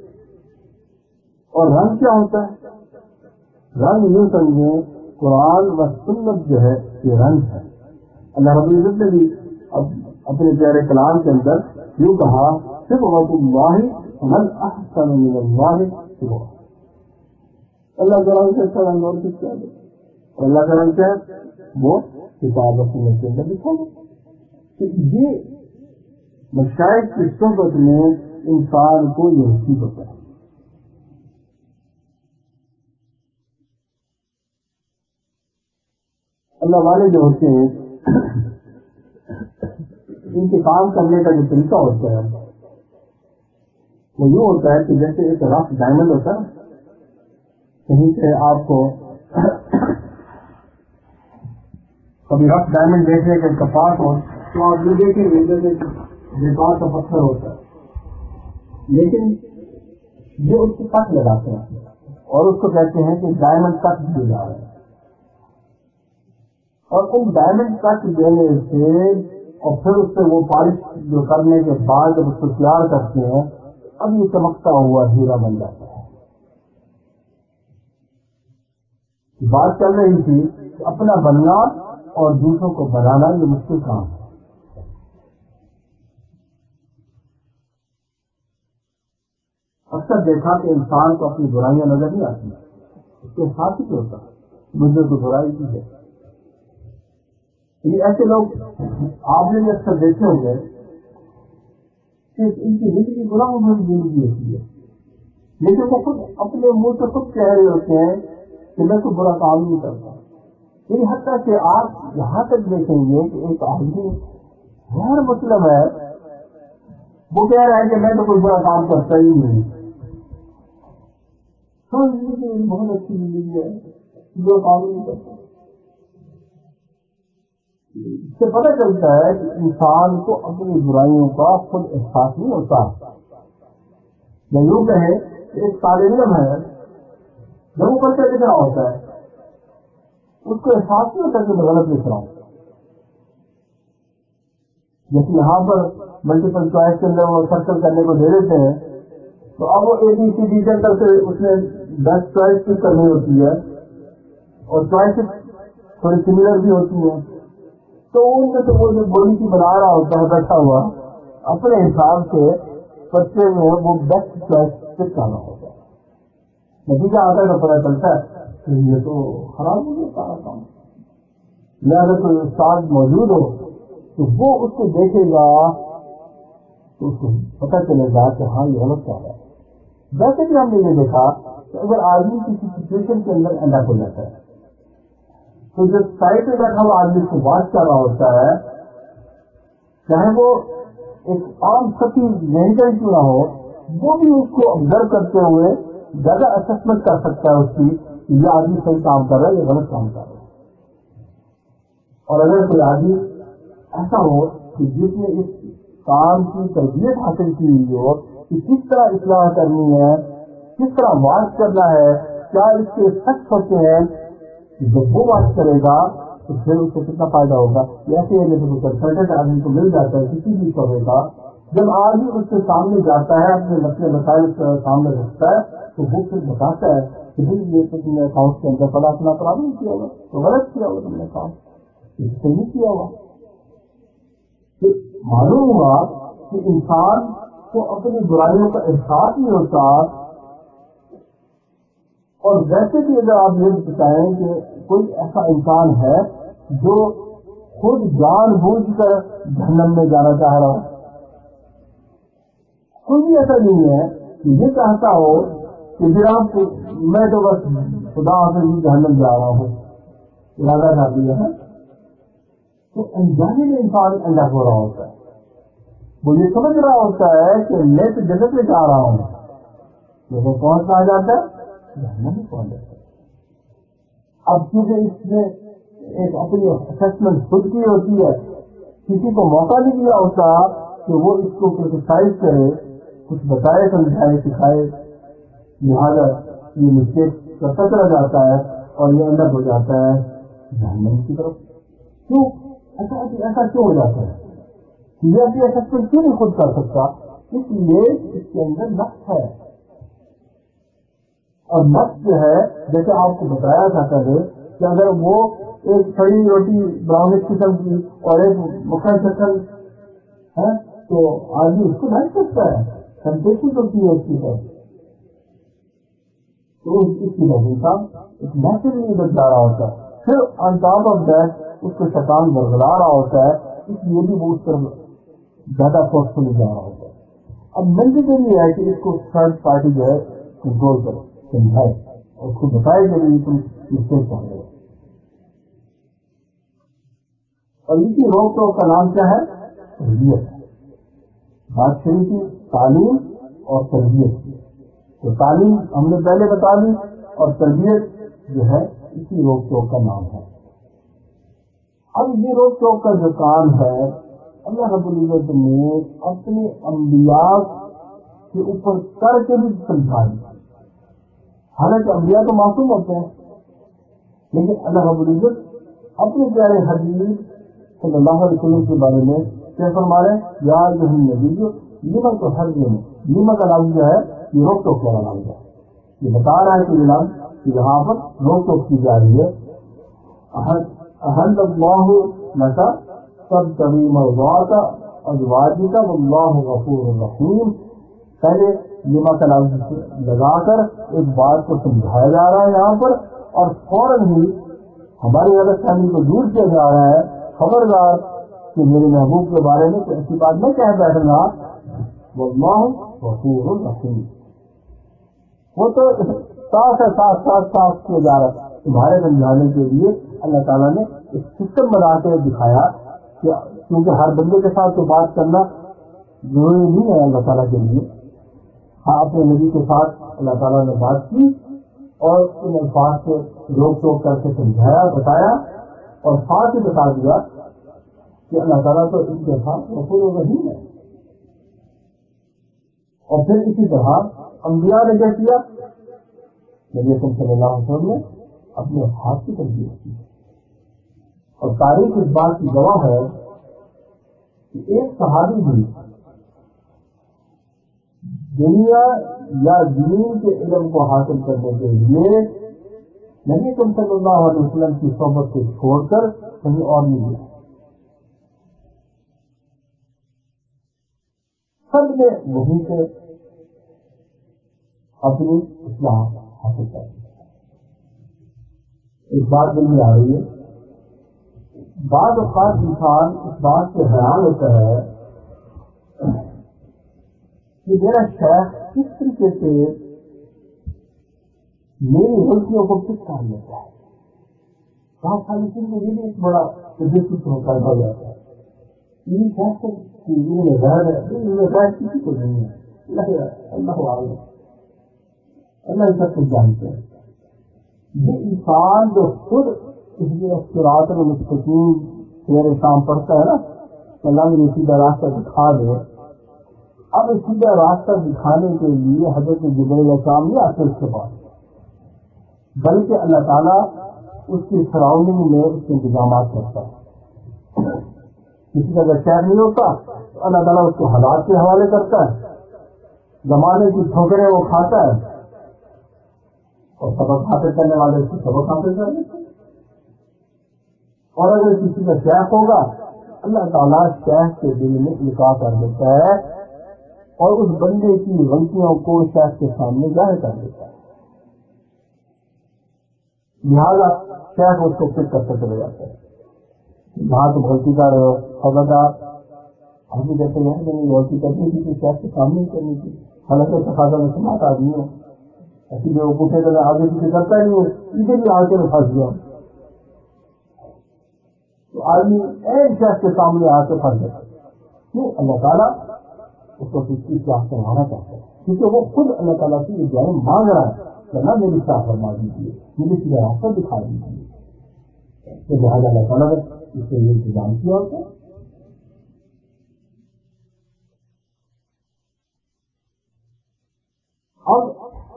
اور رنگ کیا ہوتا ہے؟ رنگ یوں سمجھیں قرآن و سنت جو ہے یہ رنگ ہے۔ اللہ رب العزت نے بھی اپنے پیارے کلام کے اندر یوں کہا صبغۃ اللہ من احسن من اللہ صبغۃ۔ اللہ کا رنگ سے اچھا رنگ اور کس کا ہے؟ اور اللہ کا رنگ کیا ہے؟ وہ کتاب و سنت کے اندر لکھا ہے۔ تو یہ مشائخ کی صحبت میں انسان کو یہ نصیب ہوتا ہے۔ اللہ والے جو ہوتے ہیں ان کے کام کرنے کا جو طریقہ ہوتا ہے وہ یوں ہوتا ہے کہ جیسے ایک رف ڈائمنڈ ہوتا ہے، کہیں سے آپ کو کبھی رف ڈائمنڈ دیکھنے کے کپاس ہو تو آپ یہ دیکھیں گے جیسے بیکار کا پتھر ہوتا ہے، لیکن یہ اس کو کٹ لگاتے ہیں اور اس کو کہتے ہیں کہ ڈائمنڈ کٹ دیے جا رہے ہیں۔ اور ان ڈائمنڈ کٹ دینے سے اور پھر اس سے وہ پالش جو کرنے کے بعد جب اس کو تیار کرتے ہیں اب یہ چمکتا ہوا ہیرا بن جاتا ہے۔ بات چل رہی تھی کہ اپنا بننا اور دوسروں کو بنانا یہ مشکل کام ہے. اکثر دیکھا کہ انسان کو اپنی برائیاں نظر نہیں آتی, اس کے ساتھ ہی ہوتا مجھے تو برائی کی ہے. یہ ایسے لوگ آپ نے بھی اکثر دیکھے ہوں گے کہ ان کی زندگی گناہوں بھری زندگی ہوتی ہے, لیکن وہ خود اپنے منہ سے خود کہہ رہے ہوتے ہیں کہ میں تو برا کام نہیں کرتا. یعنی حتیٰ کہ آپ یہاں تک دیکھیں گے کہ ایک آدمی غیر مسلم ہے, وہ کہہ رہا ہے کہ میں تو کوئی برا کام کرتا ہی نہیں. ہاں زندگی بہت اچھی زندگی ہے, برا کام نہیں کرتا. اس سے پتہ چلتا ہے کہ انسان کو اپنی برائیوں کا خود احساس نہیں ہوتا. یا یوں کہیں کہ ایک طالب علم ہے, جب وہ پرچہ لکھ رہا ہوتا ہے اس کو احساس نہیں ہوتا کہ میں غلط لکھ رہا ہوں. جیسے یہاں پر ملٹیپل چوائس کے اندر وہ سرکل کرنے کو دے دیتے ہیں, تو اب وہ اے بی سی ڈی کے اندر سے اس نے دس چوائس کی کرنی ہوتی ہے, اور چوائس تھوڑی سملر بھی ہوتی ہیں. تو ان میں تو وہ جو گولی کی بنا رہا ہوتا ہے بیٹھا ہوا, اپنے حساب سے پرچے میں وہ بیسٹ چوائس پک کرنا ہوتا ہے. نتیجہ آتا ہے تو پتہ چلتا ہے کہ یہ تو خراب ہو گیا سارا کام. لہٰذا کوئی استاد موجود ہو تو وہ اس کو دیکھے گا تو اس کو پتہ چلے گا کہ ہاں یہ غلط کیا ہے. ویسے بھی ہم نے یہ دیکھا کہ اگر آدمی کسی سچویشن کے اندر اینڈ اپ ہو جاتا ہے تو جو سائڈ پہ بیٹھا ہوا آدمی اس کو واچ کر رہا ہوتا ہے, چاہے وہ ایک عام سطحی ذہن کا ہی کیوں نہ ہو, وہ بھی اس کو آبزرو کرتے ہوئے زیادہ اسسمنٹ کر سکتا ہے اس کی کہ یہ آدمی صحیح کام کر رہا ہے یا غلط کام کر رہا ہے. اور اگر کوئی آدمی ایسا ہو کہ جس نے اس کام کی تربیت حاصل کی ہوئی ہو کہ کس طرح اصلاح کرنی ہے, کس طرح واچ کرنا ہے, کیا اس کے سچ ہوتے ہیں, جب وہ بات کرے گا تو پھر اس کو کتنا فائدہ ہوگا. ایسے جیسے کوئی کنسلٹنٹ آدمی کو مل جاتا ہے کسی بھی شعبے کا, جب آدمی اس کے سامنے جاتا ہے اپنے مسئلے مسائل سامنے رکھتا ہے تو وہ پھر بتاتا ہے کہ بھائی یہ تو تم نے اکاؤنٹ کے اندر پڑا اپنا پرابلم کیا ہوگا, تو غلط کیا ہوگا تم نے کام, صحیح نہیں کیا ہوگا. تو معلوم ہوا کہ انسان کو اپنی برائیوں کا احساس نہیں ہوتا. اور ویسے بھی اگر آپ یہ بتائیں کہ کوئی ایسا انسان ہے جو خود جان بوجھ کر جہنم میں جانا چاہ رہا ہو, کوئی بھی ایسا نہیں ہے کہ یہ چاہتا ہو کہ جناب میں تو بس خدا سے بھی جہنم جا رہا ہوں, ارادہ کر دیا ہے. تو انجانے میں انسان انڈا ہو رہا ہوتا ہے, وہ یہ سمجھ رہا ہوتا ہے کہ میں تو جنت میں جا رہا ہوں, لیکن پہنچ کہاں جاتا ہے, جہنم میں پہنچ جاتا ہے. اب کیونکہ اس نے ایک اپنی اسسمنٹ خود کی ہوتی ہے, کسی کو موقع نہیں دیا ہوتا کہ وہ اس کو کرٹیسائز کرے, کچھ بتائے, سمجھائے, سکھائے, لہٰذا یہ مسٹیک کرتا چلا جاتا ہے اور یہ انڈر ہو جاتا ہے جہنم کی طرف. کیوں ایسا ایسا کیوں ہو جاتا ہے؟ یہ اپنی اسسمنٹ کیوں نہیں خود کر سکتا؟ اس لیے اس کے اندر نقص ہے. اور نقص جو ہے جیسے آپ کو بتایا تھا پہلے کہ اگر وہ ایک سڑی روٹی براؤنش قسم کی اور ایک مکھن شکل ہے تو آدمی اس کو ڈھانٹ سکتا ہے, ٹیمپٹیشن ہوتی ہے اس کی طرف. تو اس کی وجہ ایک نیچرلی ادھر جا رہا ہوتا ہے, پھر آن ٹاپ آف دیٹ اس کو شیطان برگلا رہا ہوتا ہے, اس لیے بھی وہ اس طرف زیادہ فورسفلی جا رہا ہوتا ہے. اب مینڈیٹری ہے کہ اس کو تھرڈ پارٹی جو ہے کنٹرول کرے, سمجھائے اور اس کو بتائے کہ یہ تم مسٹیک کر رہے ہو. اور ان کی روک ٹوک کا نام کیا ہے؟ تربیت. بات شروع کی تعلیم اور تربیت کی, تو تعلیم ہم نے پہلے بتا دی اور تربیت جو ہے اسی روک ٹوک کا نام ہے. اب یہ روک ٹوک کا جو کام ہے اللہ رب العزت نے اپنے انبیاء کے اوپر کر کے بھی سمجھا دی. حالانکہ انبیاء تو معصوم ہوتے ہیں, لیکن اللہ رب العزت اپنے پیارے حبیب صلی اللہ علیہ وسلم کے بارے میں کیا فرما رہے ہیں, یا ایھا النبی لما تحرم, لما کا لفظ جو ہے یہ روک ٹوک والا لفظ ہے. یہ بتا رہا ہے کہ یہ لفظ یہاں پر روک ٹوک کی جا رہی ہے. احل اللہ لک تبتغی مرضات ازواجک واللہ غفور رحیم. پہلے لما کا لفظ لگا کر ایک بات کو سمجھایا جا رہا ہے یہاں پر، اور فوراً ہی ہماری غلط فہمی کو دور کیا جا رہا ہے. خبردار کہ میرے محبوب کے بارے میں کوئی ایسی بات نہ کہہ بیٹھنا، واللہ غفور رحیم. وہ تو صاف ہے، صاف صاف صاف کیا جا رہا ہے. تمہارے سمجھانے کے لیے اللہ تعالیٰ نے ایک سسٹم بنا کے دکھایا کہ کیونکہ ہر بندے کے ساتھ تو بات کرنا ضروری نہیں ہے اللہ تعالیٰ کے لیے. ہاں، اپنے نبی کے ساتھ اللہ تعالیٰ نے بات کی اور ان الفاظ سے روک ٹوک کر کے سمجھایا، بتایا، اور ساتھ ہی بتا دیا کہ اللہ تعالیٰ تو ان کے ساتھ غفور رحیم ہے. اور پھر اسی طرح انبیاء نے کیا کیا؟ نبی اکرم صلی اللہ علیہ وسلم نے اپنے ہاتھ کی تربیت کی. اور تاریخ اس بات کی گواہ ہے کہ ایک صحابی بھی دنیا یا دین کے علم کو حاصل کرنے کے لیے نبی اکرم صلی اللہ علیہ وسلم کی صحبت کو چھوڑ کر کہیں اور نہیں گیا. سب نے وہیں سے اپنی اصلاح حاصل کر دی. ایک بات دل میں آ رہی ہے، بعض اوقات انسان اس بات سے حیران ہوتا ہے کہ میرا شیخ کس طریقے سے میری غلطیوں کو پک کر لیتا ہے. بہت ساری چیزیں یہ بھی ایک بڑا دلچسپ ہوتا جاتا ہے. یہ شیخ میں غیر ہے، غیر کسی کو نہیں ہے. اللہ عالم، اللہ سب کچھ جانتے ہیں. یہ انسان جو خود اس لیے صراط المستقیم سویرے شام پڑھتا ہے نا، اللہ مجھے سیدھا راستہ دکھا دے. اب سیدھا راستہ دکھانے کے لیے حضرت جبرائیل علیہ السلام نہیں آتے اس کے پاس، بلکہ اللہ تعالیٰ اس کی سراؤنڈنگ میں اس کے انتظامات کرتا ہے. کسی کا اگر شہر نہیں ہوتا تو اللہ تعالیٰ اس کو حالات کے حوالے کرتا ہے، زمانے کی ٹھوکریں وہ کھاتا ہے، اور سبق حاصل کرنے والے اس کی سبق حاصل کر لیتے ہیں. اور اگر کسی کا شیخ ہوگا اللہ تعالیٰ شیخ کے دل میں القاء کر دیتا ہے اور اس بندے کی غلطیوں کو شیخ کے سامنے ظاہر کر دیتا ہے. لہذا شیخ اس کو پک کرتے چلے جاتا ہے. جہاں تم غلطی کر رہے ہو خبردار. ہم بھی کہتے ہیں میں نے غلطی کرنی تھی تو شیخ کے سامنے ہی کرنی تھی. حالانکہ تقاضا میں سماعت آدمی ہوں، ایسی جو پوچھے تو میں آگے پیچھے کرتا ہی نہیں ہوں، ادھر بھی آگے میں پھنس گیا ہوں. تو آدمی ایک شیخ کے سامنے آ کے پھنس جاتا ہے. کیوں؟ اللہ تعالیٰ اس کو کسی اصلاح کروانا چاہتا ہے، کیونکہ وہ خود اللہ تعالیٰ سے یہ دعائیں مانگ رہا ہے کہ اللہ میری اصلاح فرما دیجیے، مجھے سیدھا راستہ دکھا دیجیے. تو لہٰذا اللہ تعالیٰ نے اس کے لیے انتظام کیا ہوتا ہے. اب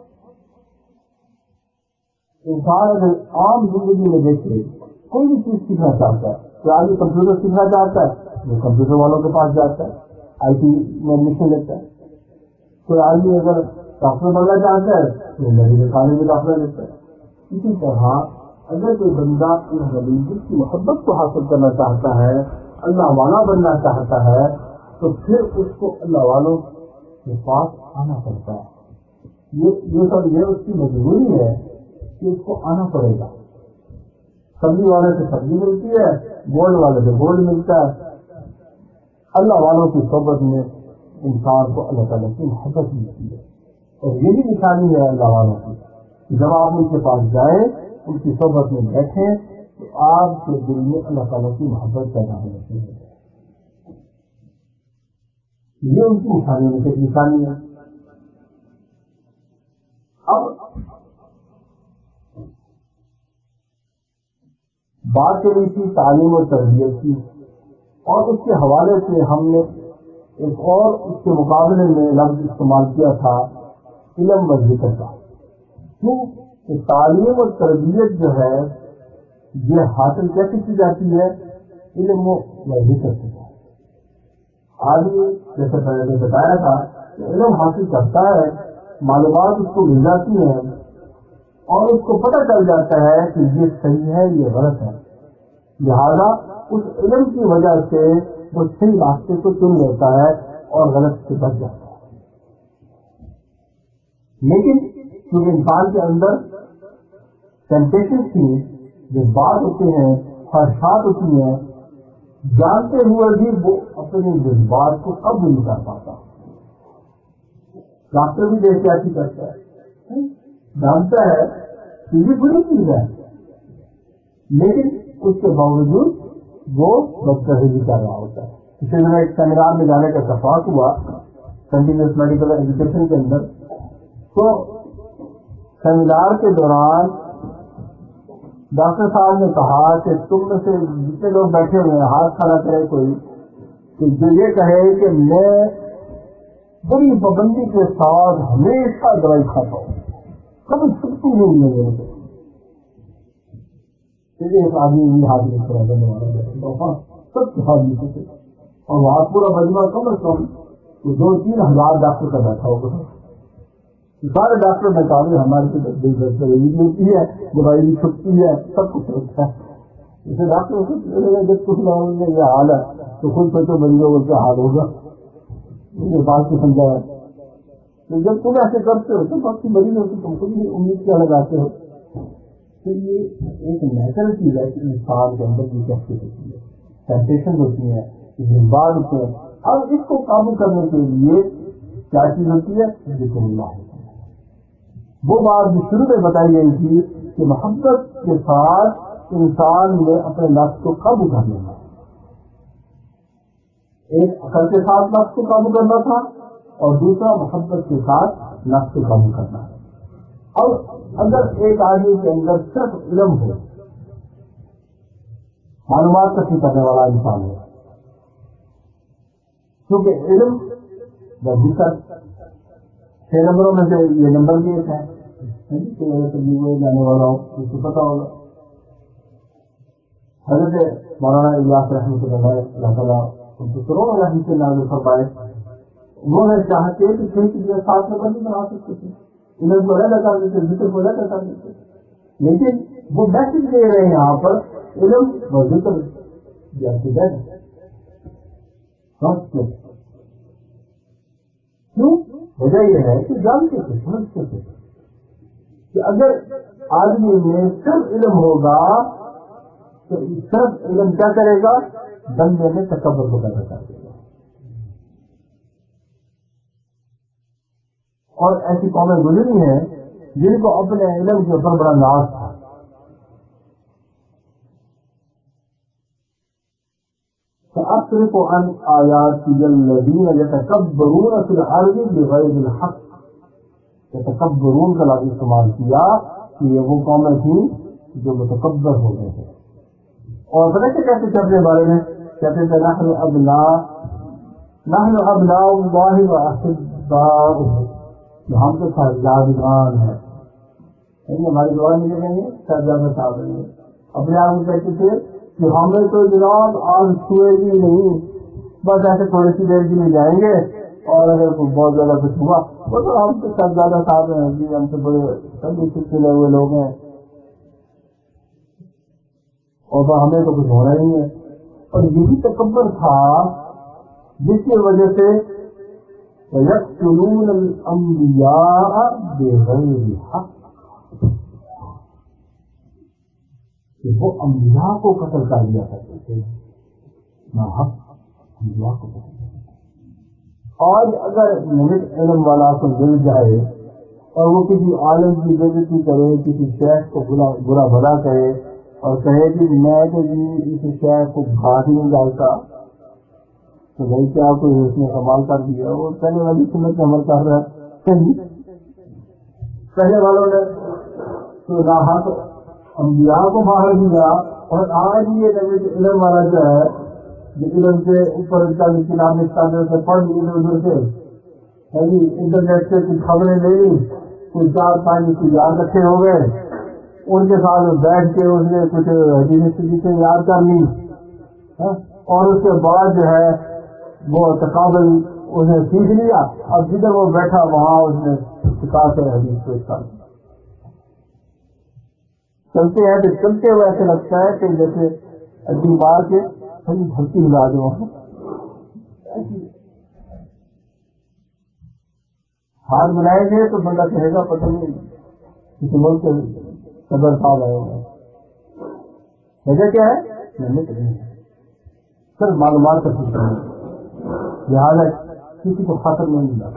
انسان اگر عام زندگی میں دیکھے کوئی بھی چیز سیکھنا چاہتا ہے تو آدمی کمپیوٹر سیکھنا چاہتا ہے وہ کمپیوٹر والوں کے پاس جاتا ہے، آئی ٹی میں ایڈمیشن لیتا ہے. کوئی آدمی اگر ڈاکٹر بننا چاہتا ہے تو میڈیکل کالج میں داخلہ لیتا ہے. اسی طرح اگر کوئی بندہ اس غریبی کی محبت کو حاصل کرنا چاہتا ہے، اللہ والا بننا چاہتا ہے، تو پھر اس کو اللہ والوں کے پاس آنا پڑتا ہے. یہ یہ سب یہ اس کی مجبوری ہے کہ اس کو آنا پڑے گا. سبزی والے سے سبزی ملتی ہے، گولڈ والے سے گولڈ ملتا ہے. اللہ والوں کی صحبت میں انسان کو اللہ تعالیٰ کی محبت ملتی ہے. اور یہ بھی نشانی ہے اللہ والوں کی کہ جب آپ ان کے پاس جائیں، ان کی صحبت میں بیٹھیں، تو آپ کے دل میں اللہ تعالیٰ کی محبت پیدا ہو جاتی ہے. یہ ان کی نشانی میں سے ایک نشانی ہے. اب بات چلی تھی تعلیم اور تربیت کی، اور اس کے حوالے سے ہم نے ایک اور اس کے مقابلے میں لفظ استعمال کیا تھا علم و ذکر کا. کیوں کہ تعلیم اور تربیت جو ہے یہ حاصل کیسے کی جاتی ہے؟ علم و ذکر سے. آدمی جیسے پہلے بتایا تھا کہ علم حاصل کرتا ہے، معلومات اس کو مل جاتی ہیں، اور اس کو پتہ چل جاتا ہے کہ یہ صحیح ہے یہ غلط ہے، لہذا اس علم کی وجہ سے وہ صحیح راستے کو چن لیتا ہے اور غلط سے بچ جاتا ہے۔ لیکن کیونکہ انسان کے اندر ٹیمپٹیشن کی جذبات ہوتے ہیں، خواہشات ہوتی ہیں، جانتے ہوئے بھی وہ اپنے جذبات کو قبول نہیں کر پاتا۔ ڈاکٹر بھی دیکھ کے ایسی کرتا ہے، جانتا ہے کہ یہ بری چیز ہے، لیکن اس کے باوجود وہ بدتہذی کر رہا ہوتا ہے۔ اسی طرح ایک سیمینار میں جانے کا اتفاق ہوا کنٹینیوس میڈیکل ایجوکیشن کے اندر، تو سیمینار کے دوران ڈاکٹر صاحب نے کہا کہ تم میں سے جتنے لوگ بیٹھے ہوئے ہیں ہاتھ کھڑا کرے کوئی کہ جو یہ کہے کہ میں بڑی پابندی کے ساتھ ہمیشہ دوائی کھاتا ہوں، کبھی چھٹی نہیں ہے میرے کو۔ ایک آدمی ہاتھ میں کھڑا کرنے والا بیٹھا، سب کے ہاتھ میں سے، اور وہاں پورا مجمع کم از کم دو تین ہزار ڈاکٹر کا بیٹھا ہوگا۔ سارے ڈاکٹر میں کہا رہے ہمارے سے دلچسپی ہوتی ہے، دوائی بھی چھٹتی ہے، سب کچھ ہوتا ہے۔ جیسے ڈاکٹر جب کچھ لوگوں کا یہ حال ہے تو خود سوچو مریضوں کا کیا حال ہوگا، مجھے بات کو سمجھا ہے۔ تو جب تم ایسے کرتے ہو تو باقی مریضوں سے تم خود بھی امید کیا لگاتے ہو؟ تو یہ ایک نیچرل چیز ہے کہ انسان کے اندر یہ کیفیت ہوتی ہے، ٹیمپٹیشن ہوتی ہیں، جذبات ہوتے ہیں۔ اب اس کو قابو کرنے کے لیے کیا چیز ہوتی ہے؟ ذکر اللہ ہوتی ہے۔ وہ بات جو شروع میں بتائی گئی تھی کہ محبت کے ساتھ انسان نے اپنے نفس کو قابو کر لینا، ایک عقل کے ساتھ نفس کو قابو کرنا تھا اور دوسرا محبت کے ساتھ نفس کو قابو کرنا ہے۔ اور اگر ایک آدمی کے اندر صرف علم ہو، معلومات کٹھی کرنے والا انسان ہے، کیونکہ علم ذکر چھ نمبروں میں سے یہ نمبر بھی ایک ہے، جانے والا ہو اس کو پتا ہوگا۔ حضرت مولانا الیاس رحمۃ اللہ اللہ تعالیٰ ان کو کروڑوں رحمت سے نازل فرمائے، انہوں نے چاہتے کہ چھ چیزیں ساتھ میں بندی بنا سکتے تھے، علم کو رد کر دیتے، ذکر کو رد کر دیتے، لیکن وہ میسج دے رہے ہیں یہاں پر علم و ذکر جیسے کیوں؟ وجہ یہ ہے کہ جانتے تھے، سمجھتے تھے کہ اگر آدمی میں صرف علم ہوگا تو صرف علم کیا کرے گا؟ بندے میں تکبر کو پیدا کر دے گا۔ اور ایسی قومیں گزری ہیں جن کو اپنے علم کے اوپر بڑا ناز تھا، فَأَصْرِفُ عَنْ آيَاتِيَ الَّذِينَ يَتَكَبَّرُونَ فِي الْأَرْضِ بِغَيْرِ الْحَقِّ۔ یتکبرون کا لفظ استعمال کیا کہ یہ وہ قومیں تھیں جو متکبر ہو گئے تھے، اور پتہ کہ کیسے چلنے بارے میں کہتے تھے نحن ابناء نحن ابناء اللہ واحباؤہ، ہم تو شہزادگان ہیں، یعنی ہماری زبان میں کہیں گے شہزادہ صاحب ہیں، اپنے آپ کو کہتے تھے کہ ہمیں تو جناب آج چھوئے گی نہیں، بس ایسے تھوڑی سی دیر کے لیے جائیں گے اور اگر بہت زیادہ کچھ ہوا وہ تو ہم تو شہزادہ صاحب ہیں جی، ہم تو بڑے سبھی سلسلے ہوئے لوگ ہیں اور ہمیں تو کچھ ہونا ہی ہے۔ اور یہی تکبر تھا جس کی وجہ سے یقتلون الانبیاء بغیر حق، کہ وہ انبیاء کو قتل کر دیا کرتے تھے، ناحق انبیاء کو قتل کر دیا۔ آج اگر منٹ علم والا کو مل جائے اور وہ کسی عالم کی بےعزتی کرے، کسی شیخ کو برا بھلا کہے اور کہے کہ میں تو جی اس شیخ کو گھاٹ ہی نہیں ڈالتا، تو بھائی کیا کوئی اس نے کمال کر دیا؟ وہ پہلے والی سنت میں عمل کر رہا ہے، پہلے والوں نے تو ناحق انبیاء کو باہر دیا، اور آج یہ علم والا جو ہے جو علم کے اوپر کتاب سے پڑھ لی ادھر ادھر سے جی انٹرنیٹ سے کچھ خبریں لے لی، کوئی چار پانچ کو یاد رکھے ہو گئے، ان کے ساتھ بیٹھ کے اس نے کچھ حدیث سے یاد کر لی، اور اس کے بعد جو ہے وہ تقابل اس نے سیکھ لیا، اب جدھر وہ بیٹھا وہاں اس نے سکھا کر حدیث پیش کر دی۔ چلتے ہیں تو چلتے ہوئے ایسے لگتا ہے کہ جیسے اڈی مار کے تھوڑی دھرتی ہلا دو. ہاتھ ملائیں گے تو بندہ کہے گا پتہ نہیں کسی ملک کے صدر صاحب آئے ہوئے. وجہ کیا ہے؟ محنت نہیں ہے, صرف معلومات کا سلسلہ ہے, لہٰذا کسی کو خاطر نہیں ملا.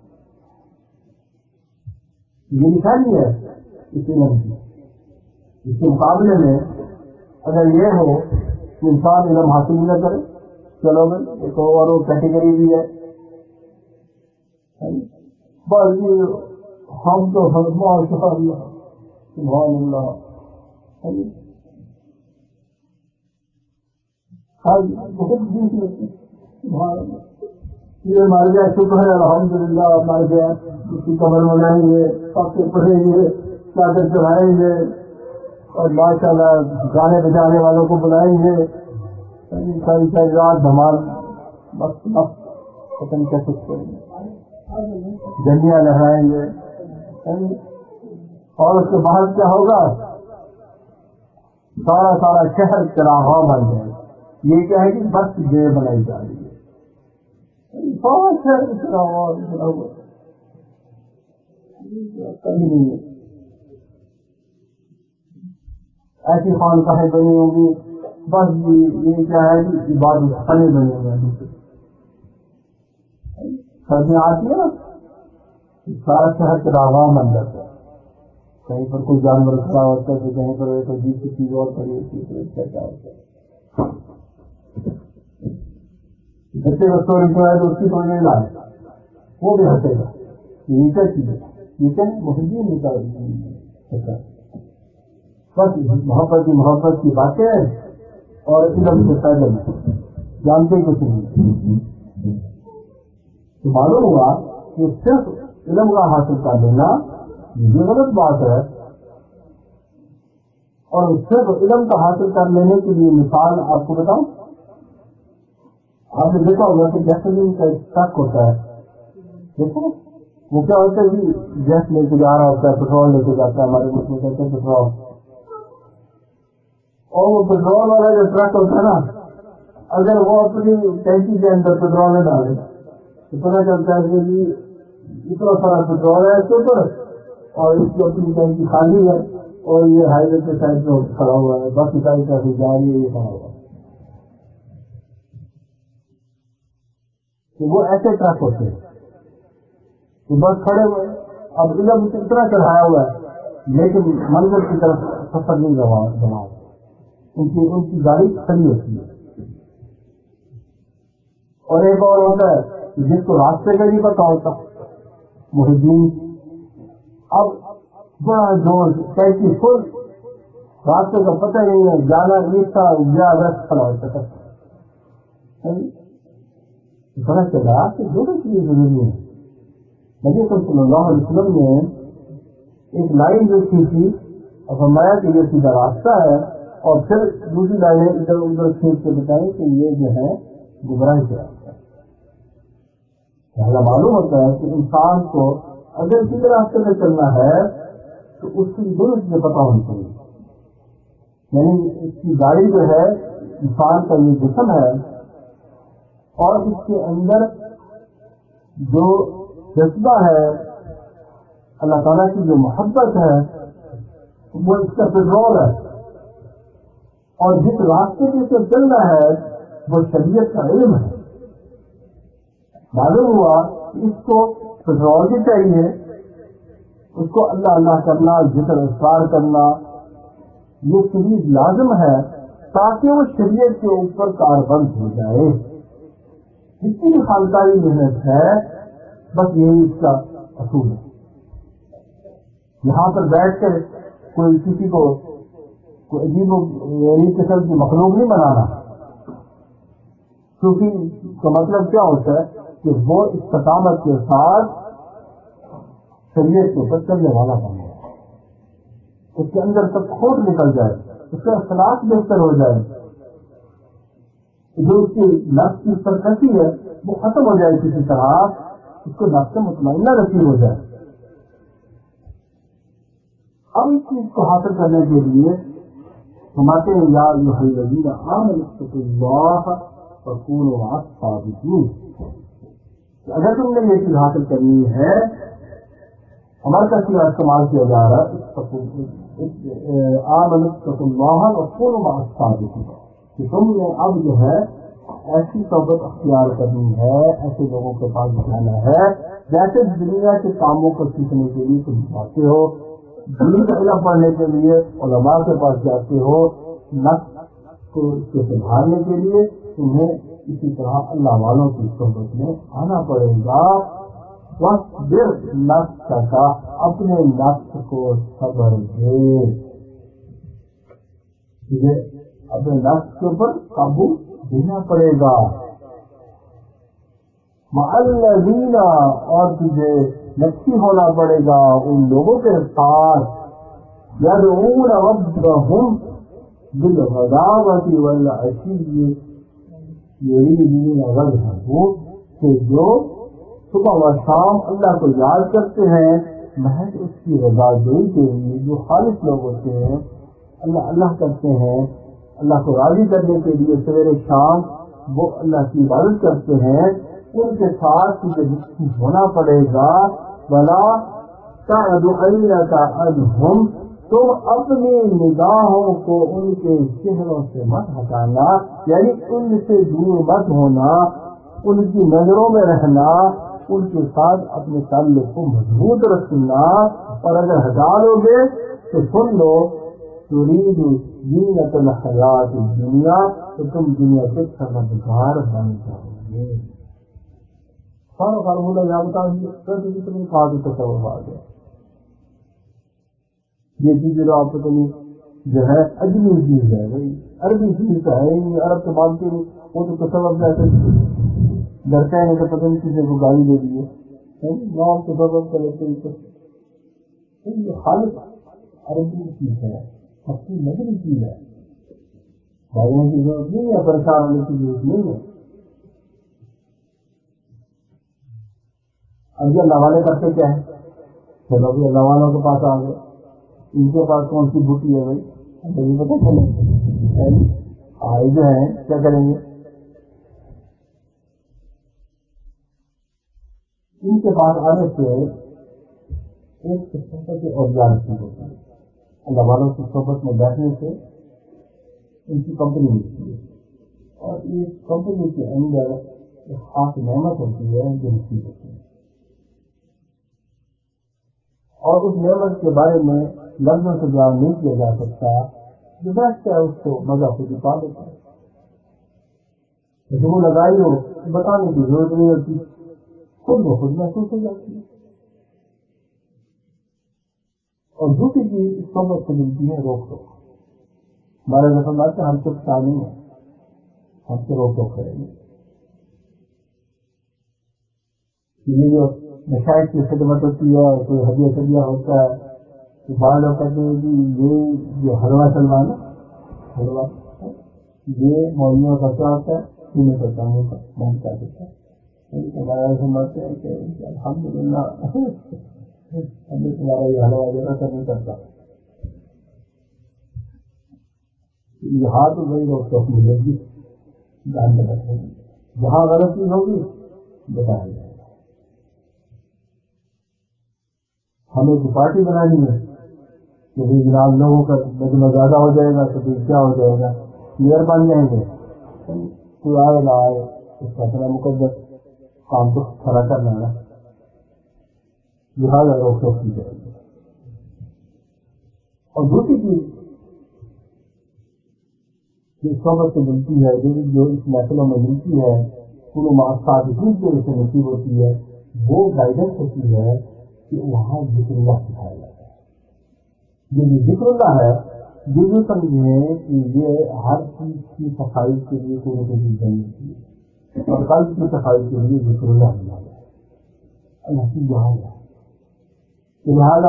یہ نشانی ہے اس علم کی. اس کے مقابلے میں اگر یہ ہو کہ انسان علم حاصل ہی نہ کرے, چلو بھائی ایک اور وہ کیٹیگری بھی ہے, بس یہ ہم تو ماشاء اللہ سبحان اللہ یہ مر گیا, شکر ہے الحمد للہ مر گیا, اس کی قبر بنائیں گے, سب سے پڑھیں گے, چادر چڑھائیں گے, اور ماشاء اللہ گانے بجانے والوں کو بلائیں گے, ساری ساری رات دھمال, بس بس پتہ نہیں کیسے کریں گے, جھنڈیاں لہرائیں گے, اور اس کے بعد کیا ہوگا؟ سارا سارا شہر چراغاں بن جائے گا. یہ کیا ہے کہ بس ڈے بنائی جا رہی ہے, سارا شہر چراغاں بنا ہوا کبھی نہیں ہے. ایسی خانقاہیں بنی ہوں گی, بس یہ کیا ہے کہ عبادت خانے بنے ہوئے ہیں. سردیاں آتی ہے نا, سارا شہر چراغاں بن جاتا ہے. کہیں پر کوئی جانور کھڑا ہوتا ہے تو کہیں پر ایک عجیب سی چیز اور کھڑی ہوتی ہے, تو کیا ہوتا ہے بچے کا اسٹوری جو ہے تو اس کی تھوڑی نہیں لائے, وہ بھی ہنسے گا. یہ کیا چیز ہے؟ یہ کیا محدود نکال, بس محبت کی محبت کی باتیں اور علم سے پیدل جانتے کچھ نہیں. تو معلوم ہوا کہ صرف علم کا حاصل کر لینا یہ غلط بات ہے, اور صرف علم کا حاصل کر لینے کے لیے مثال آپ کو بتاؤں, آپ نے دیکھا ہوگا کہ گیسولین کا ایک ٹرک ہوتا ہے, دیکھو وہ کیا ہوتا ہے جی, گیس لے کے جا رہا ہوتا ہے, پیٹرول لے کے جاتا ہے, ہمارے ملک میں کہتے ہیں پیٹرول, اور وہ پیٹرول والا جو ٹرک ہوتا ہے نا, اگر وہ اپنی ٹینکی کے اندر پیٹرول نہ ڈالے تو پتہ چلتا ہے کہ اتنا سارا پیٹرول ہے اس کے اوپر, اور اس کی اپنی ٹینکی خالی ہے, اور یہ ہائی وے کے سائڈ میں کھڑا ہوا ہے, بس ساری ٹریفک جا رہی ہے, یہ کھڑا ہوا ہے. تو وہ ایسے ٹرک ہوتے ہیں تو بس کھڑے ہوئے, اب علم اتنا چڑھایا ہوا ہے لیکن منزل کی طرف سفر نہیں روا رہا, ان کی ان کی گاڑی کھڑی ہوتی ہے. اور ایک اور ہوتا ہے جس کو راستے کا نہیں پتا ہوتا, محدود, اب بڑا زور کیسی فل, راستے کا پتہ نہیں ہے, جانا ایسا یا ویسٹ کھڑا ہوتا ہے. پتہ چلا کہ دونوں چیزیں ضروری ہیں. نبی صلی اللہ علیہ وسلم نے ایک لائن جو کی تھی اور فرمایا کہ یہ سیدھا راستہ ہے, اور پھر دوسری لائنیں ادھر ادھر کھینچ کے بتائیں کہ یہ جو ہے گمراہی کا راستہ ہے. لہٰذا معلوم ہوتا ہے کہ انسان کو اگر سیدھے راستے میں چلنا ہے تو اس کی دونوں چیزیں پتہ ہونی چاہیے. یعنی اس کی گاڑی جو ہے, انسان کا یہ جسم ہے, اور اس کے اندر جو جذبہ ہے, اللہ تعالیٰ کی جو محبت ہے, وہ اس کا پیٹرول ہے, اور جس راستے کے سے چلنا ہے وہ شریعت کا علم ہے. معلوم ہوا کہ اس کو پیٹرول بھی چاہیے, اس کو اللہ اللہ کرنا, ذکر اذکار کرنا, یہ چیز لازم ہے تاکہ وہ شریعت کے اوپر کاربند ہو جائے. جتنی بھی خانقاہی محنت ہے بس یہی اس کا اصول ہے. یہاں پر بیٹھ کر کوئی کسی کو کوئی عجیب یعنی قسم کی مخلوق نہیں بنانا. کیونکہ کا مطلب کیا ہوتا ہے کہ وہ استقامت کے ساتھ شریعت کے اوپر چلنے والا بن جائے, اس کے اندر تک کھوٹ نکل جائے, اس کا اخلاق بہتر ہو جائے, جو اس کی نفس کی سرکشی ہے وہ ختم ہو جائے, کسی طرح اس کو نفس مطمئنہ نصیب ہو جائے. اب اس چیز کو حاصل کرنے کے لیے فرماتے ہیں یا ایھا الذین آمنوا اتقوا اللہ وکونوا مع الصادقین. اگر تم نے یہ چیز حاصل کرنی ہے، ہمارے کا سیدھا استعمال کیا جا رہا ہے آمنوا اتقوا اللہ وکونوا مع الصادقین، کہ تم نے اب جو ہے ایسی صحبت اختیار کرنی ہے، ایسے لوگوں کے پاس جانا ہے جیسے دنیا کے کاموں کو سیکھنے کے لیے تم جاتے ہو، دین کا علم پڑھنے کے لیے علماء کے پاس جاتے ہو، نفس کو اس کو سنبھالنے کے لیے تمہیں اسی طرح اللہ والوں کی صحبت میں آنا پڑے گا. وَاصْبِرْ نَفْسَكَ، اپنے نفس کو صبر دے، تجھے اپنے نفس کے اوپر قابو دینا پڑے گا. مَعَ الَّذِينَ، اور تجھے نفسی ہونا پڑے گا ان لوگوں کے ساتھ، يَدْعُونَ رَبَّهُمْ بِالْغَدَاوَةِ وَالْعَشِيِّ يُرِيدُونَ وَجْهَهُ، کہ جو صبح و شام اللہ کو یاد کرتے ہیں محض اس کی رضامندی کے لیے. جو خالص لوگ ہوتے ہیں اللہ اللہ کرتے ہیں، اللہ کو راضی کرنے کے لیے سویرے شام وہ اللہ کی عبادت کرتے ہیں، ان کے ساتھ تجھے مخفی ہونا پڑے گا. وَلَا تَعْدُ عَيْنَكَ عَنْهُمْ، تم اپنی نگاہوں کو ان کے چہروں سے مت ہٹانا، یعنی ان سے دور مت ہونا، ان کی نظروں میں رہنا، ان کے ساتھ اپنے تعلق کو مضبوط رکھنا. اور اگر ہٹا لو گے تو سن لو تريد زینت الحیات الدنیا، تو تم دنیا کے طلبگار بن جاؤ گے. سارا فارمولہ یا بتا دیجیے تم نے کہا تو تصور آ گیا. یہ چیز جو آپ کو نہیں جو ہے اجمی چیز ہے بھائی، عربی چیز تو ہے ہی، عرب تو مانتے نہیں، وہ تو تصور ایسے ڈرتے ہیں تو پتہ نہیں کسی کو گالی دے دی ہے، نام تصور کر لیتے ہیں. یہ خالص عربی چیز ہے، اپنی نظری چیز ہے، بھاگنے کی ضرورت نہیں ہے، پریشان ہونے کی ضرورت نہیں ہے. اب یہ اللہ والے کرتے کیا ہے؟ چلو بھی اللہ والوں کے پاس آ گئے، ان کے پاس کون سی بوٹی ہے بھائی ہمیں بھی پتہ چلے. آئے جو ہیں کیا کریں گے؟ ان کے پاس آنے سے ایک صحبت اولیاء نصیب ہوتی ہے. اللہ والوں کی صحبت میں بیٹھنے سے ان کی کمپنی ملتی ہے، اور اس کمپنی کے اندر ایک خاص نعمت ہوتی ہے جو نصیب ہوتی ہے، اور اس نعمت کے بارے میں لفظوں سے بیان نہیں کیا جا سکتا. جو بیٹھتا ہے اس کو مزہ خود ہی پا لیتا ہے. وہ لگائی ہو بتانے کی ضرورت نہیں ہوتی، خود وہ خود محسوس ہو جاتی ہے. اور دوسری چیز اس صحبت سے ملتی ہے روک ٹوک. ہمارے رسم بات ہم چپ چاہ نہیں ہے، ہم سے روک ٹوک کریں گے. یہ جو مشاہد کی خدمت ہوتی ہے، کوئی ہدیہ سدیہ ہوتا ہے تو بعض لوگ کہتے ہیں کہ یہ جو حلوہ چلوا نا حلوہ یہ مولویوں کا کیا ہوتا ہے، سینے کا کام ہوتا ہے، بند کر دیتا ہے. ہمارے ایسے مرتے ہیں کہ الحمدللہ ہم نے تمہارا یہ حلوہ جو اثر نہیں کرتا. یہاں تو وہی روک ٹوک ملے گی، جان میں رکھے گی، جہاں غلطی ہوگی بتایا جائے گا. ہمیں کوئی پارٹی بنانی ہے کہ بھائی جناب لوگوں کا مجمع زیادہ ہو جائے گا تو پھر کیا ہو جائے گا، میئر بن جائیں گے، کوئی آئے نہ آئے اس کا اپنا مقدس کام تو کھڑا کرنا ہے نا، لہٰذا روک ٹوک کی جائے گی. اور دوسری چیز جو صحبت سے ملتی ہے، جو اس محفلوں میں ملتی ہے، ان صادقین کی وجہ سے نصیب ہوتی ہے، وہ گائیڈنس ہوتی ہے کہ وہاں ذکر اللہ سکھایا جاتا ہے. یہ جو ذکر اللہ ہے یہ جو سمجھیں کہ یہ ہر چیز کی صفائی کے لیے کوئی نہ کوئی چیز بنی ہوتی ہے، اور قلب کی صفائی کے لیے ذکر اللہ بنا ہے، اللہ کی جہاں ہے. لہٰذا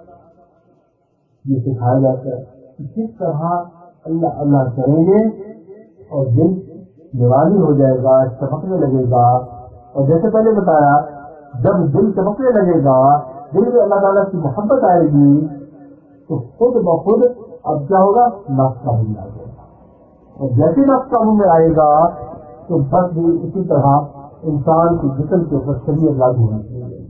یہ سکھایا جاتا ہے کہ کس طرح اللہ اللہ کریں گے اور دل نورانی ہو جائے گا، چمکنے لگے گا. اور جیسے پہلے بتایا جب دل چمکنے لگے گا، دل میں اللہ تعالیٰ کی محبت آئے گی تو خود بخود اب کیا ہوگا، نفس قابو میں آ جائے گا، اور جیسے نفس قابو میں آئے گا تو بس بھی اسی طرح انسان کے جسم کے اوپر شریعت لاگو ہونی چاہیے۔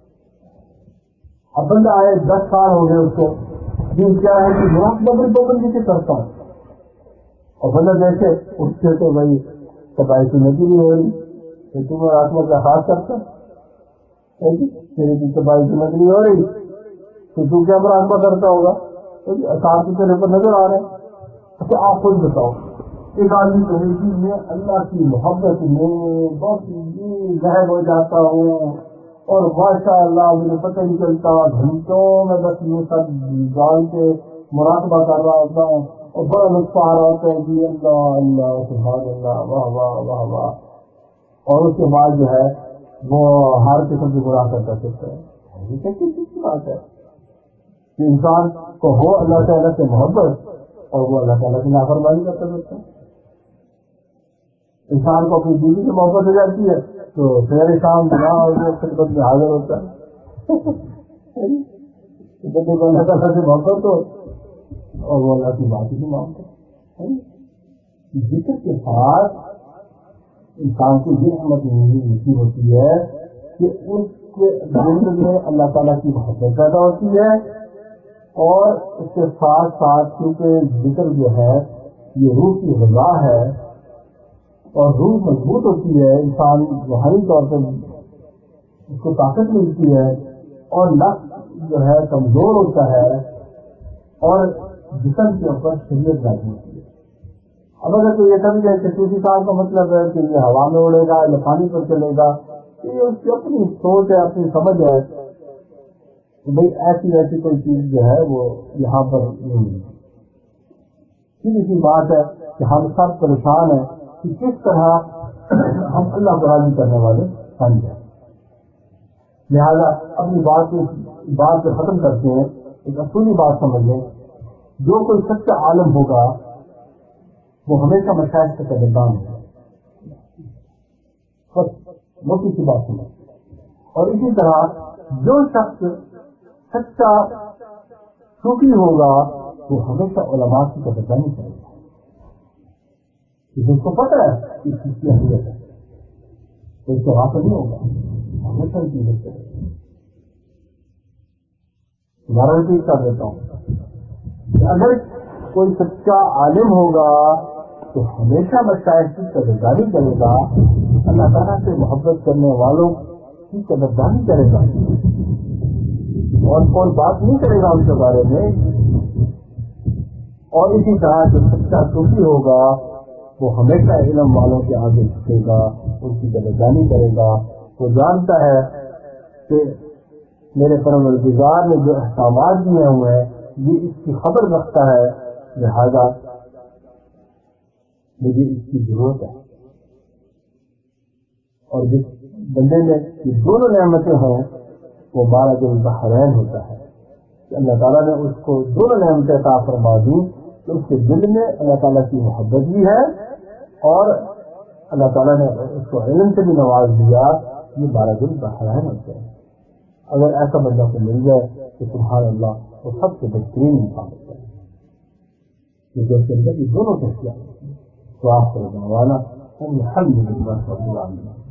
اب بندہ آئے دس سال ہو گئے اس کو، دن کیا ہے کہ مراقبہ پابندی سے کرتا ہوں، اور بندہ جیسے اس سے تو بھائی تباہی سنتی بھی ہو رہی تو تم مراقبہ کا خاص کرتا میری تو تباہی سنت نہیں ہو رہی تو تو کیا مراقبہ کرتا ہوگا، اثار تو تیرے پر نظر آ رہے ہیں۔ اچھا آپ خود بتاؤ، ایک آدمی کہے گی میں اللہ کی محبت میں بہت یہ ذہن ہو جاتا ہوں اور ماشاء اللہ مجھے پتہ نہیں چلتا، گھنٹوں میں بس یہ سب ڈال کے مراقبہ کر رہا ہوتا ہوں اور بڑا لطف آ رہا ہوتا ہے جی اللہ اللہ سبحان اللہ واہ واہ واہ واہ، اور اس کے بعد جو ہے وہ ہر قسم کی برا کرتا پھرتا ہے۔ یہ کیسی چیز کی بات ہے کہ انسان کو ہو اللہ تعالیٰ سے محبت اور وہ اللہ تعالیٰ کی نافرمانی کرتا پھرتا ہے۔ انسان کو اپنی بیوی سے محبت ہو جاتی ہے تو سویرے شام گناہ خدمت میں حاضر ہوتا ہے، بندے کو اللہ تعالیٰ سے محبت ہو اور وہ اللہ کی بات ہی نہیں مانتا۔ ذکر کے ساتھ انسان کو یہ احمد نہیں ہوتی ہے کہ اس کے دل میں اللہ تعالیٰ کی محبت پیدا ہوتی ہے، اور اس کے ساتھ ساتھ کیونکہ ذکر جو ہے یہ روح کی غذا ہے اور روح مضبوط ہوتی ہے، انسان روحانی طور پر اس کو طاقت ملتی ہے، اور نفس جو ہے کمزور ہوتا ہے اور جسم کے اوپر شریعت لاگو ہوتی ہے۔ اب اگر کوئی یہ سمجھے کہ صوفی صاحب کا مطلب ہے کہ یہ ہوا میں اڑے گا یا پانی پر چلے گا، یہ اس کی اپنی سوچ ہے، اپنی سمجھ ہے، بھائی ایسی ویسی کوئی چیز جو ہے وہ یہاں پر نہیں ہے۔ سیدھی سی بات ہے کہ ہم سب پریشان ہیں کہ کس طرح ہم اللہ کو راضی کرنے والے بن جائیں۔ لہذا اپنی بات کو بات پہ ختم کرتے ہیں، ایک اصولی بات سمجھ لیں، جو کوئی سچا عالم ہوگا وہ ہمیشہ مشائخ کا قدردان ہوگا، بس موٹی سی بات سمجھ۔ اور اسی طرح جو شخص سچا صوفی ہوگا وہ ہمیشہ علماء کی قدردانی کرے گا، جس کو پتہ ہے کہ اس کی اہمیت ہے تو اس سے غافل نہیں ہوگا، ہمیشہ ان کی عزت کرے گا۔ دوبارہ ریپیٹ کر دیتا ہوں، اگر کوئی سچا عالم ہوگا تو ہمیشہ مشائخ کی قدردانی کرے گا، اللہ تعالیٰ سے محبت کرنے والوں کی قدردانی کرے گا، اور کوئی بات نہیں کرے گا ان کے بارے میں۔ اور اسی طرح جو سچا صوفی ہوگا وہ ہمیشہ علم والوں کے آگے جھکے گا، ان کی قدردانی کرے گا۔ وہ جانتا ہے کہ میرے پروردگار نے جو احکامات دیے ہوئے ہیں یہ اس کی خبر رکھتا ہے، لہذا مجھے اس کی ضرورت ہے۔ اور جس بندے میں یہ دونوں نعمتیں ہوں وہ مارج البحرین ہوتا ہے کہ اللہ تعالیٰ نے اس کو دونوں نعمتیں عطا فرما دی کہ اس کے دل میں اللہ تعالیٰ کی محبت بھی ہے اور اللہ تعالیٰ نے اس کو علم سے بھی نواز دیا، یہ مارج البحرین ہوتا ہے۔ اگر ایسا بندہ کو مل جائے تو سبحان اللہ وہ سب سے بہترین انسان ہوتا ہے، کیونکہ اس کے اندر یہ دونوں کیفیات ہوتی ہیں۔ تو آپ کو دعوانا الحمد للہ رب العالمین۔